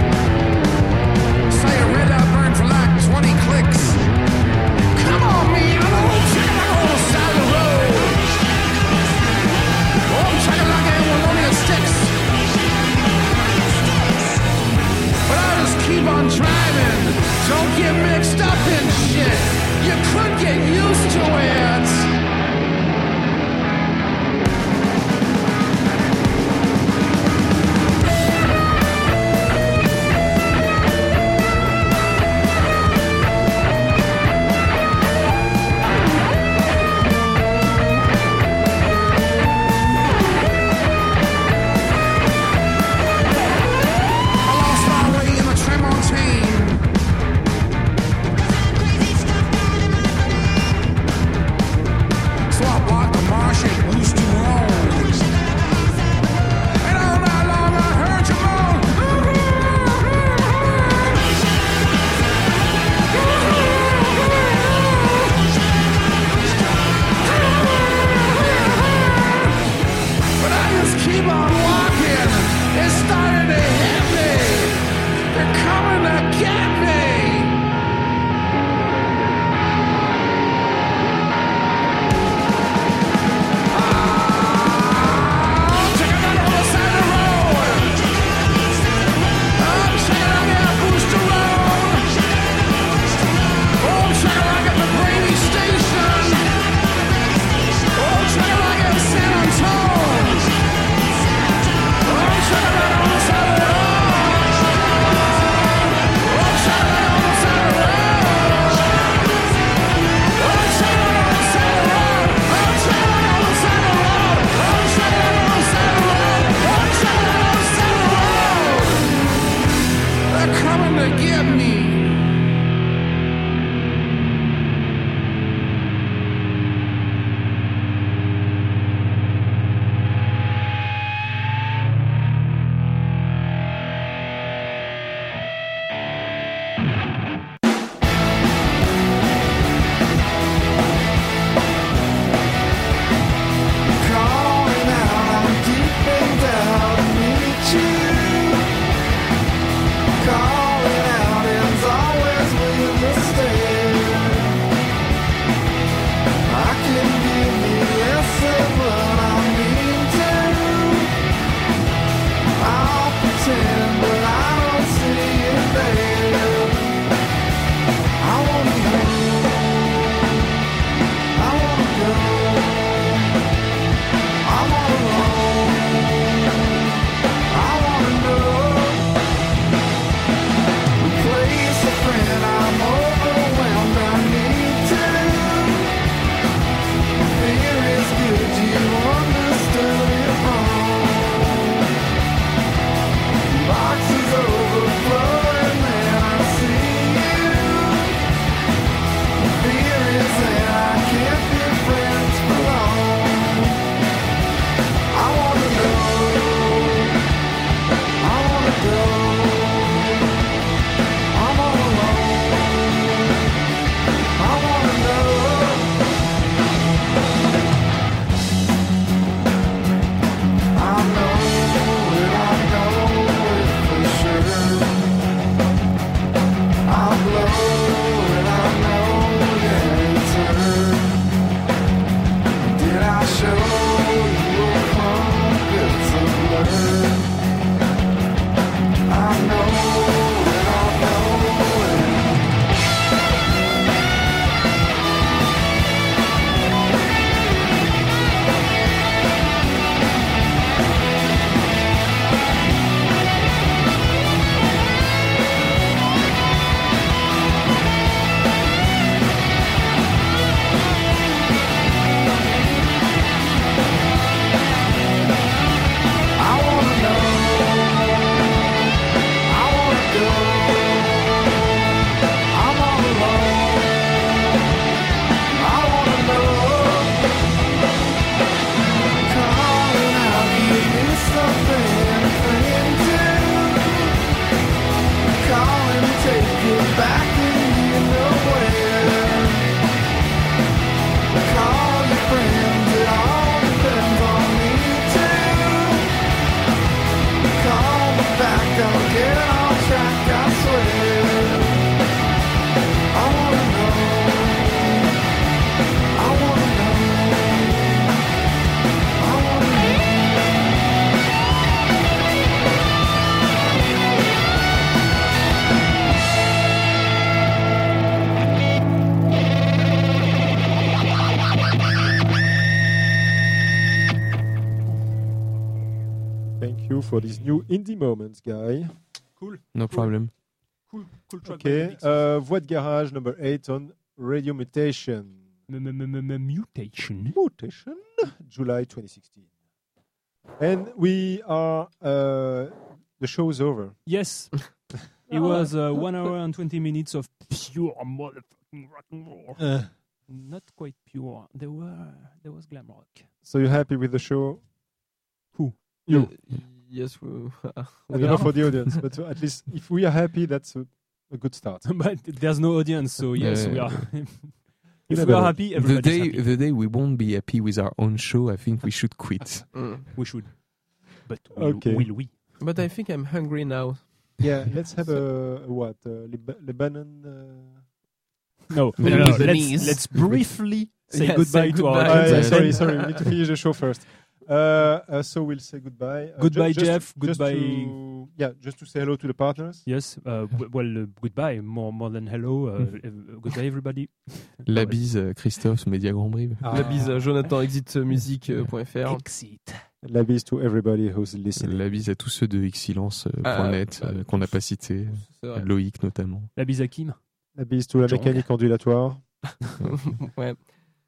Say a red eye burn for like 20 clicks. Come on, man, oh, check it out on the side of the road. Oh, check it like it with only sticks. But I just keep on driving. Don't get mixed up in shit. You could get used to it. I lost my way in the Tremontaine. to get me. Calling out, I'm deep in doubt, I need you. Calling out and's always with the stare. I can give you less of what I mean to. I'll pretend, but I don't see it there. I wanna go. I wanna go. I'm all alone. I wanna know. Replace a friend. I'm overwhelmed. I need to. Fear is good. You understood it wrong. Boxes overflowing, and I see you. Fear is that I can't be friends for long. I wanna know. I wanna go. I'm all alone. I wanna know. I know it, I know it for sure. I'll blow it, I know that it's her. Did I show you a bits of blur? I know it, I know it. I wanna know. I wanna go. I'm all alone. I wanna know. Calling out, give me something to cling to. Calling, take it back and you know where. Call your friends, it all depends on me too. Call me back, I'll get on track, I swear. I wanna know. I wanna know. I wanna know. Thank you for these new indie moments, Guy. No problem. Cool track. Okay, Voix de Garage number 8 on Radio Mutation. Mutation. Mutation, July 2016. And we are, the show is over. Yes. It was 1 hour and 20 minutes of pure motherfucking rock and roll. Not quite pure. There was glam rock. So you're happy with the show? Who? You. Yes, we I don't know for the audience, but at least if we are happy, that's a good start. But there's no audience, so yes, we are. If never we are know. happy, The everybody's day, happy. the day we won't be happy with our own show, I think we should quit. We should. But Okay. will we? But I think I'm hungry now. Yeah, let's have a what? Lebanon? No, Lebanese. let's briefly say Yes, goodbye say to our goodbye. audience. Sorry, we need to finish the show first. So we'll say goodbye. Goodbye, Jeff. Just Goodbye. just to say hello to the partners. Yes, goodbye. More than hello. Goodbye, everybody. La bise, Christophe, Média Grand Brive. La bise, Jonathan, exitmusique.fr. Exit. La bise to everybody who's listening. La bise à tous ceux de Excellence.net qu'on n'a pas cités. C'est vrai. Loïc notamment. La bise à Kim. La bise to la Jean. mécanique ondulatoire. Ouais.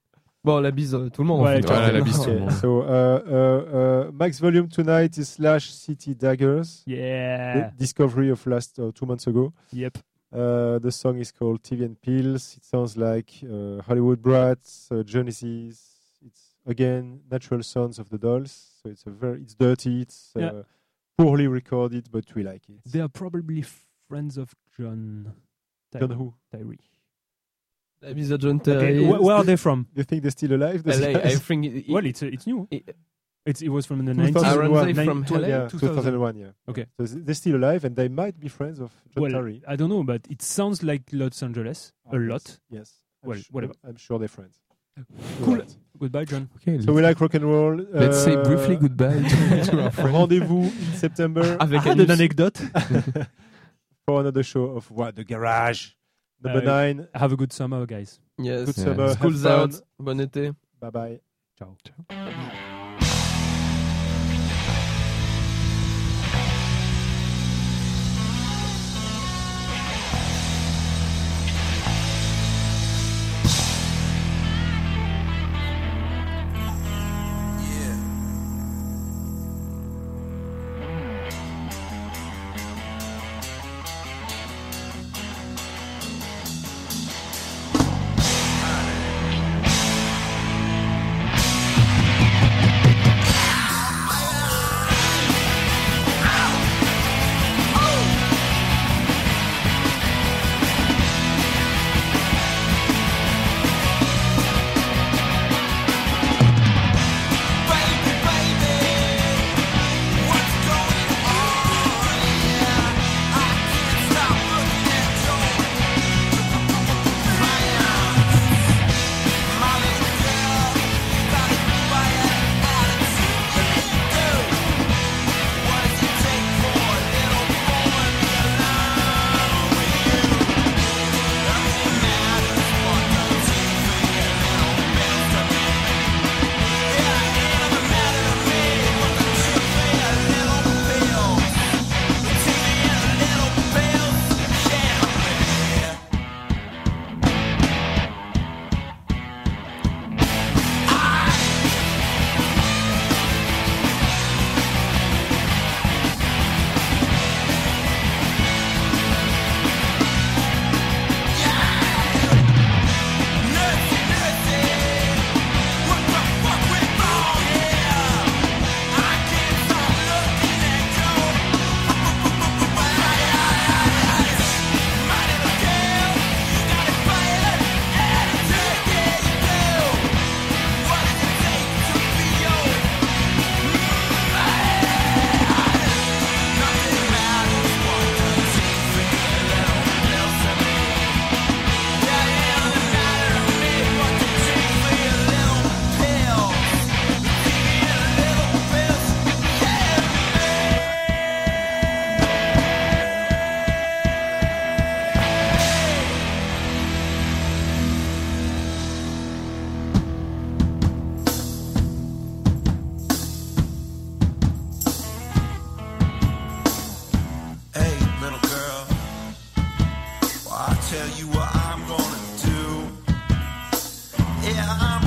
Bon, la bise, tout le monde. Ouais, en fait. Voilà, la bise, tout le Okay, monde. so Max Volume tonight is Slash City Daggers, Yeah. the discovery of last 2 months ago. Yep. The song is called TV and Pills. It sounds like Hollywood Brats, Genesis. It's again natural sounds of the Dolls. So it's dirty. It's Yeah. poorly recorded, but we like it. They are probably friends of John. John who? Tyree. La bise à John Okay. Terry. Where are they from? You think they're still alive? those LA, I guys? think it, Well, it's new. it- It was from the 2001. 90s. Aren't they from LA? Yeah, 2000. 2001. Yeah. Okay. So they're still alive, and they might be friends of John Well, Terry. I don't know, but it sounds like Los Angeles a lot. Yes. Well, whatever. I'm sure they're friends. Cool. Right. Goodbye, John. Okay, So we like rock and roll. let's say briefly goodbye to our friend. Rendezvous in September Avec I had an anecdote. for another show of What the Garage. Number 9. Have a good summer, guys. Yes. Good Yeah. summer. Have School's fun. out. Bon été. Bye bye. Ciao. Hey, little girl, well, I'll tell you what I'm gonna do. Yeah, I'm